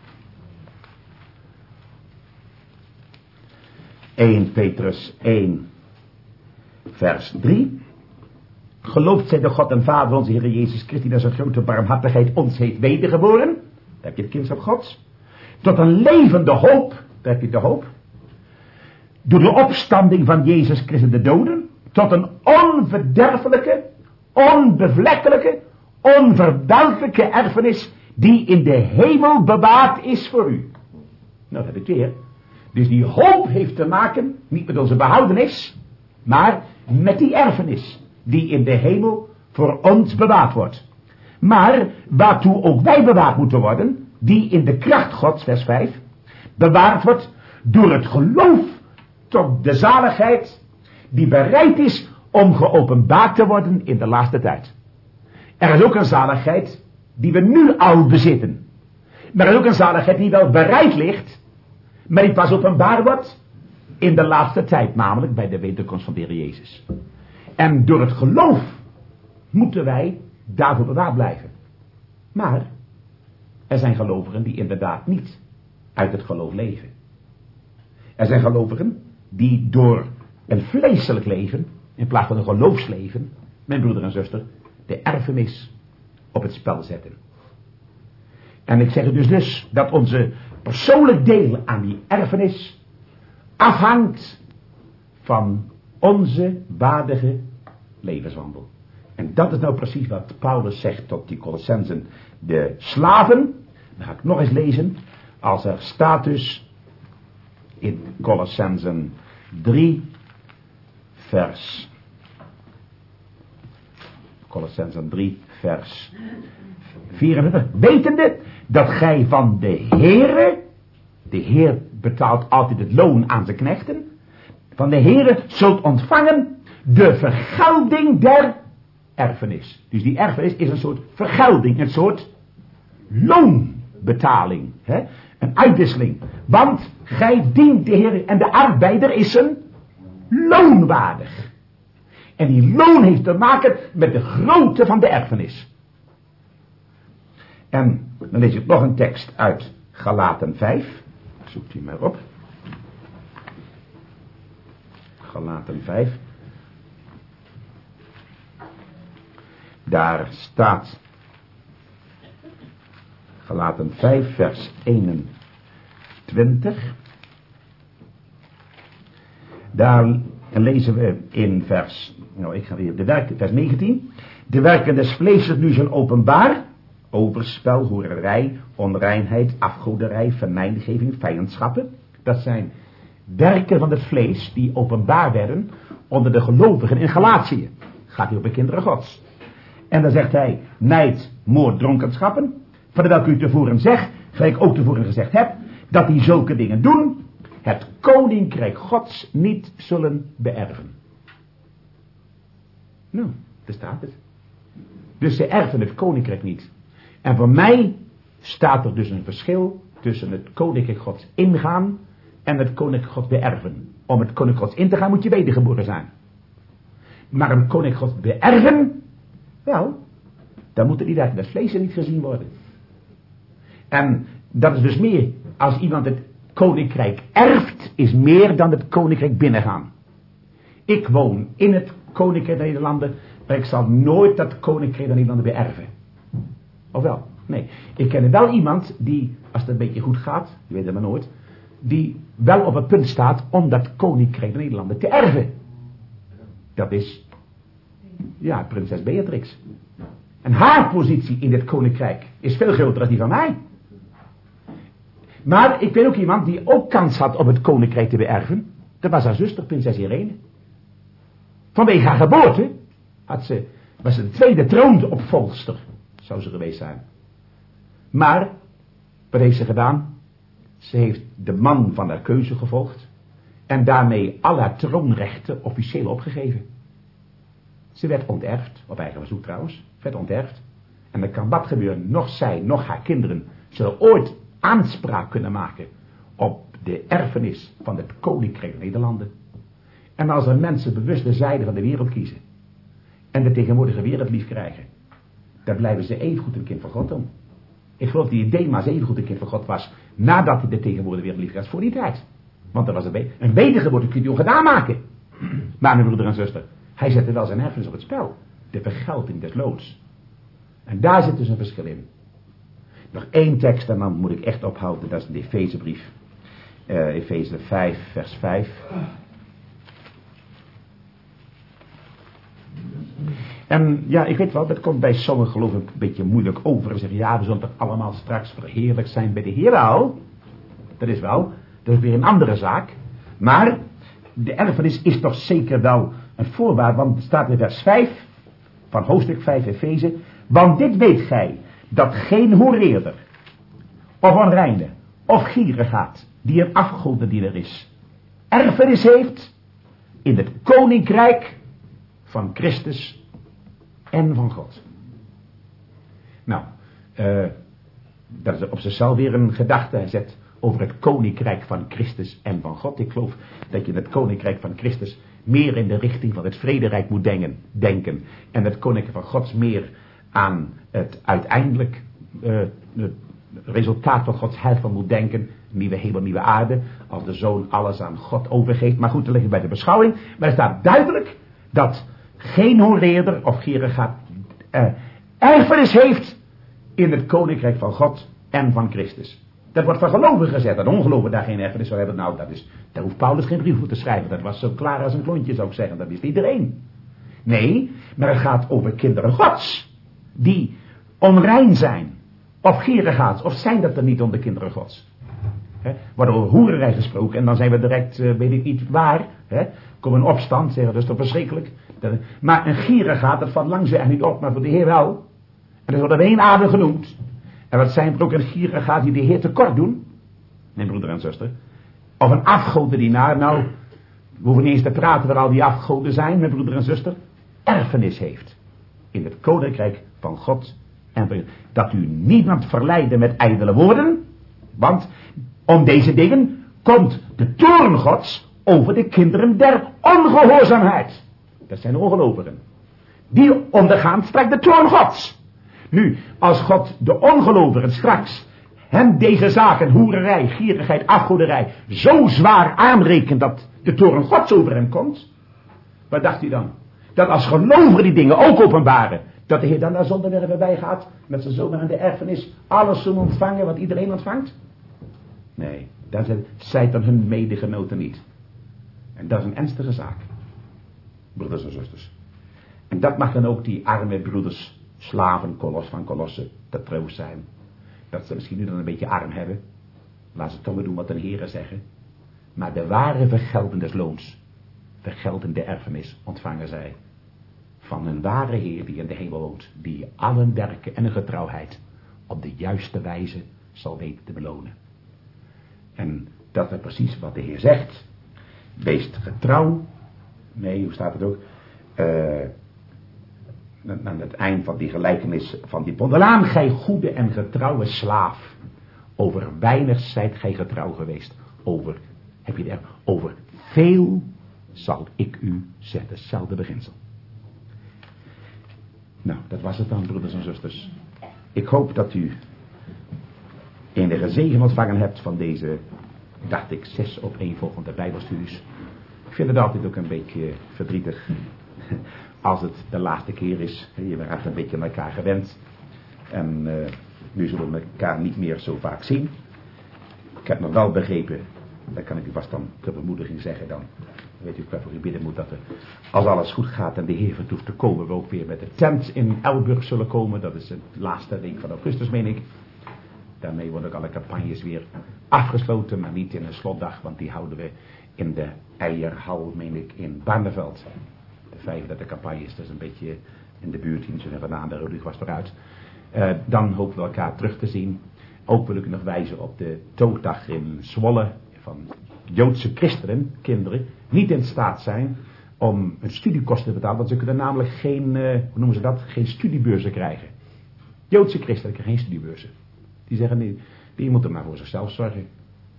Eerste Petrus één, vers drie. Geloofd zij de God en Vader onze Heer Jezus Christus, die naar zijn grote barmhartigheid ons heeft wedergeboren. Daar heb je het kindschap Gods. Tot een levende hoop. Daar heb je de hoop. Door de opstanding van Jezus Christus de doden. Tot een onverderfelijke, onbevlekkelijke, onverdelgelijke erfenis die in de hemel bewaard is voor u. Nou, dat heb ik weer. Dus die hoop heeft te maken, niet met onze behoudenis, maar met die erfenis die in de hemel voor ons bewaard wordt. Maar waartoe ook wij bewaard moeten worden, die in de kracht Gods, vers vijf, bewaard wordt door het geloof tot de zaligheid die bereid is om geopenbaard te worden in de laatste tijd. Er is ook een zaligheid die we nu al bezitten. Maar er is ook een zaligheid die wel bereid ligt, maar die pas openbaar wordt in de laatste tijd, namelijk bij de wederkomst van de Heer Jezus. En door het geloof moeten wij daarvoor bewaard blijven. Maar er zijn gelovigen die inderdaad niet uit het geloof leven. Er zijn gelovigen die door een vleeselijk leven, in plaats van een geloofsleven, mijn broeder en zuster, de erfenis op het spel zetten. En ik zeg het dus dus, dat onze persoonlijk deel aan die erfenis afhangt van onze waardige levenswandel. En dat is nou precies wat Paulus zegt tot die Colossenzen, de slaven. Dan ga ik nog eens lezen, als er staat dus in Colossenzen drie, vers Colossenzen drie, vers vierentwintig. Wetende dat gij van de Heere, de Heer betaalt altijd het loon aan zijn knechten, van de Heere zult ontvangen de vergelding der erfenis. Dus die erfenis is een soort vergelding, een soort loonbetaling. Hè? Een uitwisseling. Want gij dient de Heer en de arbeider is een loonwaardig. En die loon heeft te maken met de grootte van de erfenis. En dan lees ik nog een tekst uit Galaten vijf. Zoekt u maar op. Galaten vijf. Daar staat Galaten vijf vers eenentwintig. Daar lezen we in vers, nou ik ga weer, de werken, vers negentien. De werken des vleeses nu zijn openbaar. Overspel, hoererij, onreinheid, afgoderij, venijniging, vijandschappen. Dat zijn werken van het vlees die openbaar werden onder de gelovigen in Galatië. Gaat hier op de kinderen gods. En dan zegt hij, nijd, moord, dronkenschappen. Van welke u tevoren zegt, gelijk ik ook tevoren gezegd heb, dat die zulke dingen doen, het koninkrijk gods niet zullen beërven. Nou, daar staat het. Dus ze erven het koninkrijk niet. En voor mij staat er dus een verschil tussen het koninkrijk gods ingaan en het koninkrijk gods beërven. Om het koninkrijk gods in te gaan moet je wedergeboren zijn. Maar een koninkrijk gods beërven, wel, dan moeten die werken des vlees niet gezien worden. En dat is dus meer, als iemand het koninkrijk erft, is meer dan het koninkrijk binnengaan. Ik woon in het koninkrijk der Nederlanden, maar ik zal nooit dat koninkrijk der Nederlanden beërven. Of wel? Nee. Ik ken wel iemand die, als het een beetje goed gaat, je weet het maar nooit, die wel op het punt staat om dat koninkrijk der Nederlanden te erven. Dat is, ja, prinses Beatrix. En haar positie in dit koninkrijk is veel groter dan die van mij. Maar ik weet ook iemand die ook kans had om het koninkrijk te beërven. Dat was haar zuster, prinses Irene. Vanwege haar geboorte had ze, was ze de tweede troonopvolgster, zou ze geweest zijn. Maar, wat heeft ze gedaan? Ze heeft de man van haar keuze gevolgd en daarmee al haar troonrechten officieel opgegeven. Ze werd onterfd, op eigen verzoek trouwens, werd onterfd. En dan kan wat gebeuren, nog zij, nog haar kinderen zullen ooit aanspraak kunnen maken op de erfenis van het koninkrijk der Nederlanden. En als er mensen bewust de zijde van de wereld kiezen en de tegenwoordige wereld lief krijgen, dan blijven ze evengoed een kind van God om. Ik geloof die Demas evengoed een kind van God was nadat hij de tegenwoordige wereld lief kreeg voor die tijd. Want er was een, be- een wedergeboorte kun je ongedaan maken. Maar mijn broeder en zuster, hij zette wel zijn erfenis op het spel. De vergelding des loons. En daar zit dus een verschil in. Nog één tekst en dan moet ik echt ophouden. Dat is de Efezebrief. Uh, Efeze vijf vers vijf. En ja, ik weet wel, dat komt bij sommigen geloof ik een beetje moeilijk over. Ze zeggen, ja, we zullen toch allemaal straks verheerlijk zijn bij de Heer al. Dat is wel, dat is weer een andere zaak. Maar de erfenis is toch zeker wel een voorwaarde, want het staat in vers vijf van hoofdstuk vijf Efeze. Want dit weet gij, dat geen hoereerder, of onreine, of gierigaard, die een afgodendiener is, erfenis heeft in het koninkrijk van Christus en van God. Nou, uh, dat is op zichzelf weer een gedachte. Hij zegt over het koninkrijk van Christus en van God. Ik geloof dat je in het koninkrijk van Christus meer in de richting van het vrederijk moet denken. denken. En het koninkrijk van Gods meer aan het uiteindelijk uh, het resultaat van Gods heil van moet denken. Nieuwe hemel, nieuwe aarde. Als de Zoon alles aan God overgeeft. Maar goed, dan liggen bij de beschouwing. Maar er staat duidelijk dat geen horeerder of gierigaard uh, erfenis heeft in het koninkrijk van God en van Christus. Dat wordt van gelovigen gezet. Dat ongelovigen daar geen erfenis zou hebben. Nou, dat is, daar hoeft Paulus geen brief voor te schrijven. Dat was zo klaar als een klontje, zou ik zeggen. Dat wist iedereen. Nee, maar het gaat over kinderen Gods. Die onrein zijn. Of gierigaard. Of zijn dat er niet onder kinderen Gods? He, wordt over hoererij gesproken. En dan zijn we direct, uh, weet ik niet waar. He, kom een opstand. Zeggen, dat is toch verschrikkelijk. Dat, maar een gierigaard, dat valt langs echt niet op. Maar voor de Heer wel. En dat wordt op één adem genoemd. En wat zijn er ook een gierigaard die de Heer tekort doen? Mijn broeder en zuster. Of een afgodendienaar. Nou, we hoeven niet eens te praten waar al die afgoden zijn, mijn broeder en zuster. Erfenis heeft. In het koninkrijk van God. En dat u niemand verleiden met ijdele woorden. Want om deze dingen komt de toorn Gods over de kinderen der ongehoorzaamheid. Dat zijn de ongelovigen. Die ondergaan straks de toorn Gods. Nu, als God de ongelovigen straks hem deze zaken, hoererij, gierigheid, afgoderij, zo zwaar aanrekent dat de toorn Gods over hem komt, wat dacht u dan? Dat als gelovigen die dingen ook openbaren, dat de Heer dan daar zonder meer bij gaat, met zijn zoon aan de erfenis, alles zullen ontvangen wat iedereen ontvangt? Nee, dat zijt dan hun medegenoten niet. En dat is een ernstige zaak, broeders en zusters. En dat mag dan ook die arme broeders, slaven, kolos van kolossen, te troost zijn. Dat ze misschien nu dan een beetje arm hebben. Laat ze toch maar doen wat de Heere zeggen. Maar de ware vergelding des loons, vergeldende erfenis, ontvangen zij van een ware Heer die in de hemel woont, die allen werken en hun getrouwheid op de juiste wijze zal weten te belonen. En dat is precies wat de Heer zegt. Wees getrouw. Nee, hoe staat het ook? Uh, aan het eind van die gelijkenis van die pondelaan, gij goede en getrouwe slaaf. Over weinig zijt gij getrouw geweest. Over, heb je er, over veel zal ik u zetten. Hetzelfde beginsel. Nou, dat was het dan, broeders en zusters. Ik hoop dat u enige zegen ontvangen hebt van deze, dacht ik, zes opeenvolgende bijbelstudies. Ik vind het altijd ook een beetje verdrietig als het de laatste keer is. Je bent echt een beetje aan elkaar gewend. En uh, nu zullen we elkaar niet meer zo vaak zien. Ik heb nog wel begrepen, daar kan ik u vast dan ter bemoediging zeggen dan. Weet u waarvoor u bidden moet dat er, als alles goed gaat en de Heer vertoeft te komen, we ook weer met de tent in Elburg zullen komen. Dat is het laatste week van augustus, meen ik. Daarmee worden ook alle campagnes weer afgesloten, maar niet in een slotdag, want die houden we in de Eierhal, meen ik, in Barneveld. De vijfendertig campagnes, dat is een beetje in de buurt, hier zo vandaan, de Rudig was eruit. Uh, dan hopen we elkaar terug te zien. Ook wil ik nog wijzen op de dooddag in Zwolle van Joodse christenen, kinderen, niet in staat zijn om hun studiekosten te betalen, want ze kunnen namelijk geen, uh, hoe noemen ze dat, geen studiebeurzen krijgen. Joodse christenen krijgen geen studiebeurzen. Die zeggen, nee, die moeten maar voor zichzelf zorgen.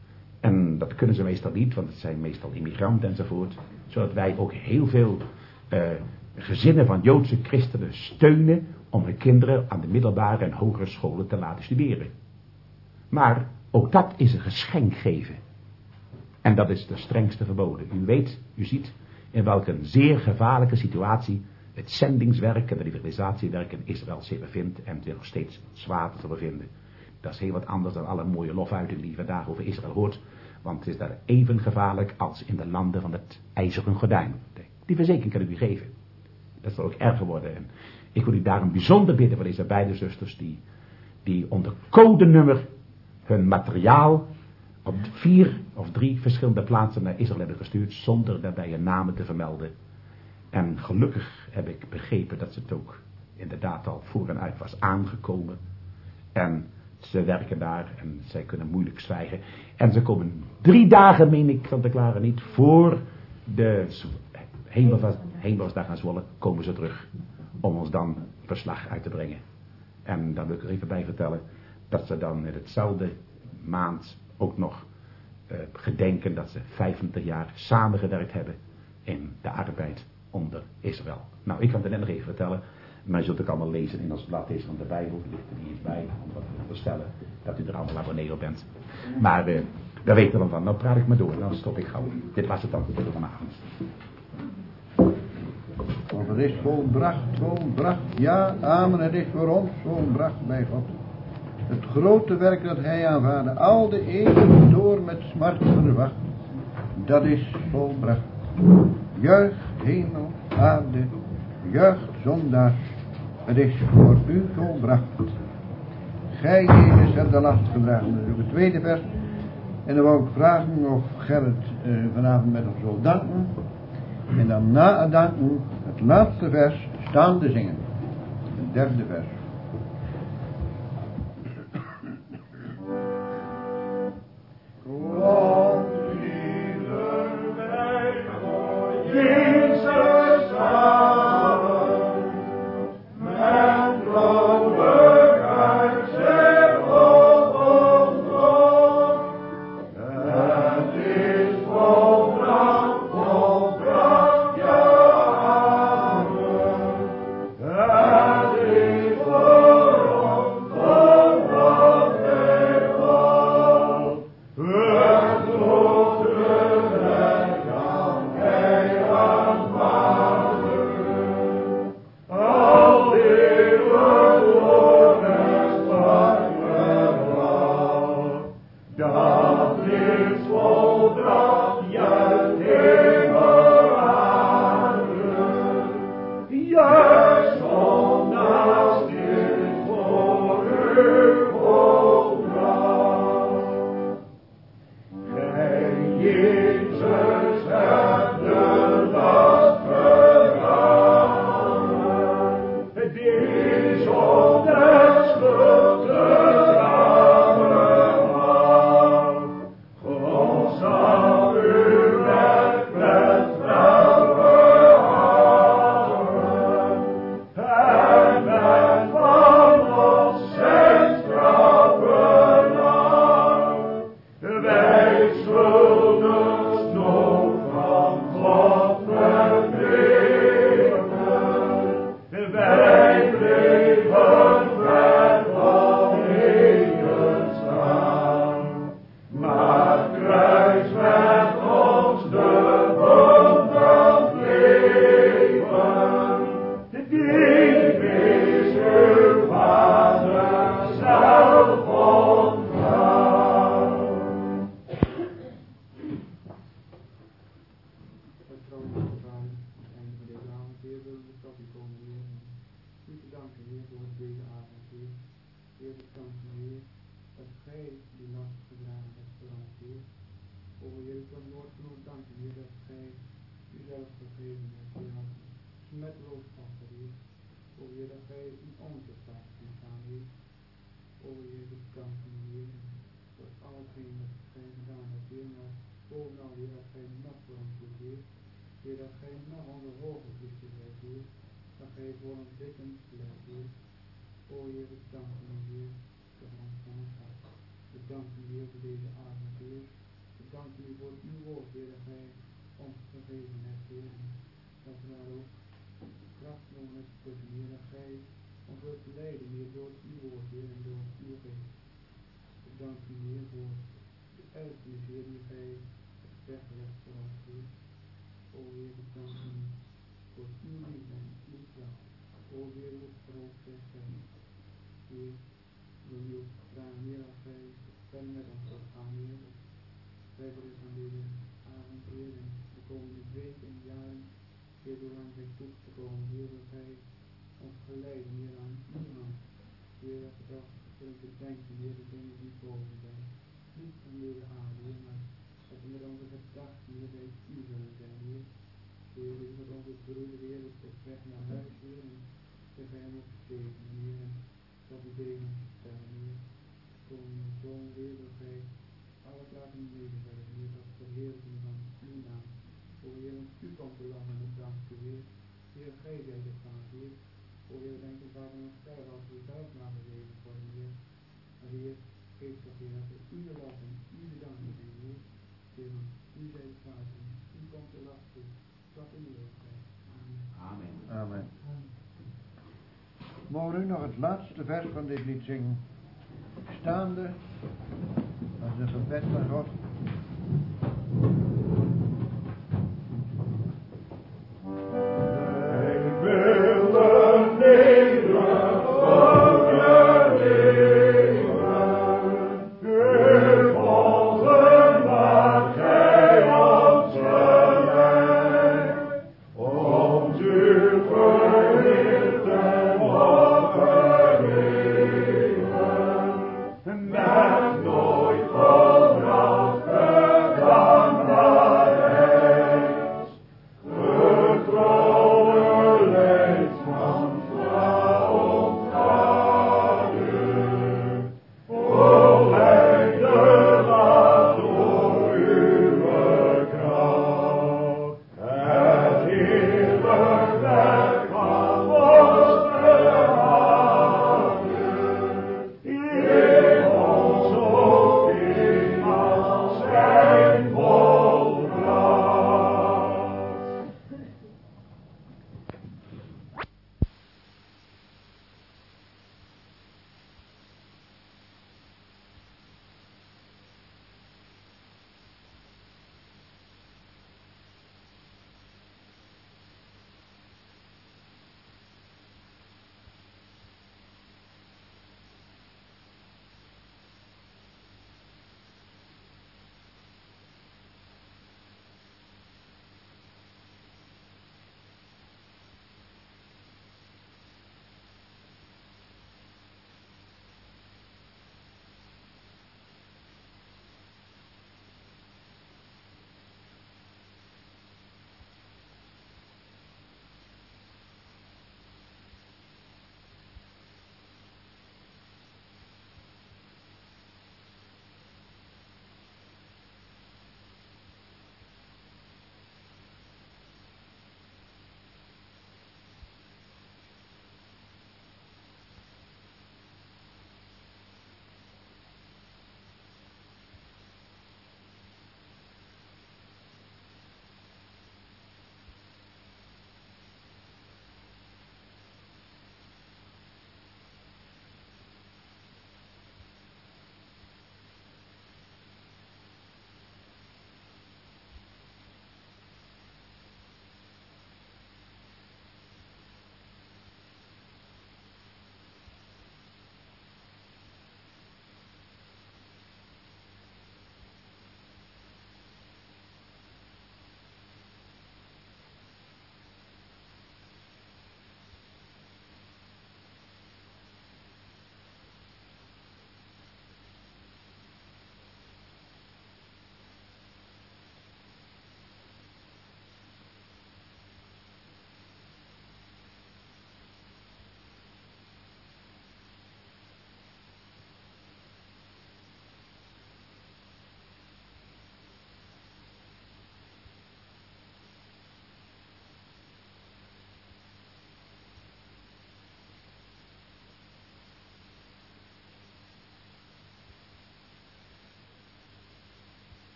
En dat kunnen ze meestal niet, want het zijn meestal immigranten enzovoort. Zodat wij ook heel veel uh, gezinnen van Joodse christenen steunen om hun kinderen aan de middelbare en hogere scholen te laten studeren. Maar ook dat is een geschenk geven. En dat is de strengste verboden. U weet, u ziet in welke zeer gevaarlijke situatie het zendingswerk en de evangelisatiewerk in Israël zich bevindt en zich nog steeds zwaar te bevinden. Dat is heel wat anders dan alle mooie lofuitingen die je vandaag over Israël hoort. Want het is daar even gevaarlijk als in de landen van het ijzeren gordijn. Die verzekering kan ik u geven. Dat zal ook erger worden. En ik wil u daarom bijzonder bidden voor deze beide zusters die, die onder codenummer hun materiaal op vier of drie verschillende plaatsen naar Israël hebben gestuurd zonder daarbij hun namen te vermelden. En gelukkig heb ik begrepen dat het ook inderdaad al voor en uit was aangekomen. En ze werken daar en zij kunnen moeilijk zwijgen. En ze komen drie dagen, meen ik van te klaren niet, voor de Hemelsdag aan Zwolle komen ze terug. Om ons dan verslag uit te brengen. En dan wil ik er even bij vertellen dat ze dan in hetzelfde maand ook nog uh, gedenken dat ze vijfentwintig jaar samengewerkt hebben in de arbeid onder Israël. Nou, ik kan het net nog even vertellen. Maar je zult ook allemaal lezen in ons blad deze van de Bijbel. Er ligt er niet eens bij om wat te stellen dat u er allemaal abonnee op bent. Maar uh, daar weten we van. Nou praat ik maar door. Dan stop ik gauw. Dit was het dan voor vanavond. Want het is volbracht, volbracht. Ja, amen. Het is voor ons volbracht bij God. Het grote werk dat hij aanvaarde, al de eeuwen door met smart verwacht, dat is volbracht. Juich hemel, aarde, juicht zondaars, het is voor u volbracht. Gij, Jezus, hebt de last gedragen. Dat is ook het tweede vers. En dan wou ik vragen of Gerrit uh, vanavond met ons wil danken. En dan na het danken, het laatste vers, staande zingen. Het derde vers. Oh danken u, Heer, voor al hetgeen dat gij gedaan hebt, Heer, maar bovenal, Heer, dat gij nog voor ons doet, Heer. Heer, dat gij nog onze hoge priester bent, Heer, dat gij voor ons bidden blijft, Heer. O Heer, we danken u, Heer, voor ons van ons hart. We danken u, Heer, voor deze avond, Heer. We danken u voor uw woord, Heer, dat gij ons gegeven hebt, Heer. En dat we daar ook kracht mogen putten, Heer, dat gij ons wilt leiden, Heer, door uw woord, Heer, en door uw geest. We danken u, Heer, voor de erfenis, Heer, die gij hebt weggelegd voor ons, Heer. O Heer, we danken u voor uw liefde en uw trouw. O Heer, hoe groot zij zijn. Heer, we willen u ook vragen, Heer, als gij verder met ons wilt gaan, Heer. Wij willen van deze avond, Heer, en de komende weken en jaren, Heer, door aan zijn toekomst te komen, Heer, dat gij ons geleiden, Heer, aan uw hand. Heer, dat we toch zullen bedenken, Heer, de dingen die boven zijn. Niet van deze aarde, Heer, maar dat we met onze gedachten, Heer, bij u zullen zijn, Heer. Heer, Heer, met onze broeder, Heer, op weg naar huis, Heer, en dat wij hem ook zegenen, Heer, en dat we deze stellen, Heer. Kom, zoon, Heer, dat wij alles laten medewerken, Heer, dat verheerlijking van uw naam. O Heer, want u komt te lang en dank u, Heer. Heer, gij zijt het van, Heer. O Heer, we denken vaak aan onszelf als we zelf maar gezegend worden, Heer. Maar Heer, geef toch, Heer, dat we u de lof en u de dank hebben, Heer. Heer, want u zijt het vaak en u komt de last toe. Tot in de eeuwigheid. Amen. Amen. Amen. Mogen we nu nog het laatste vers van dit lied zingen. Staande, als een gebed van God.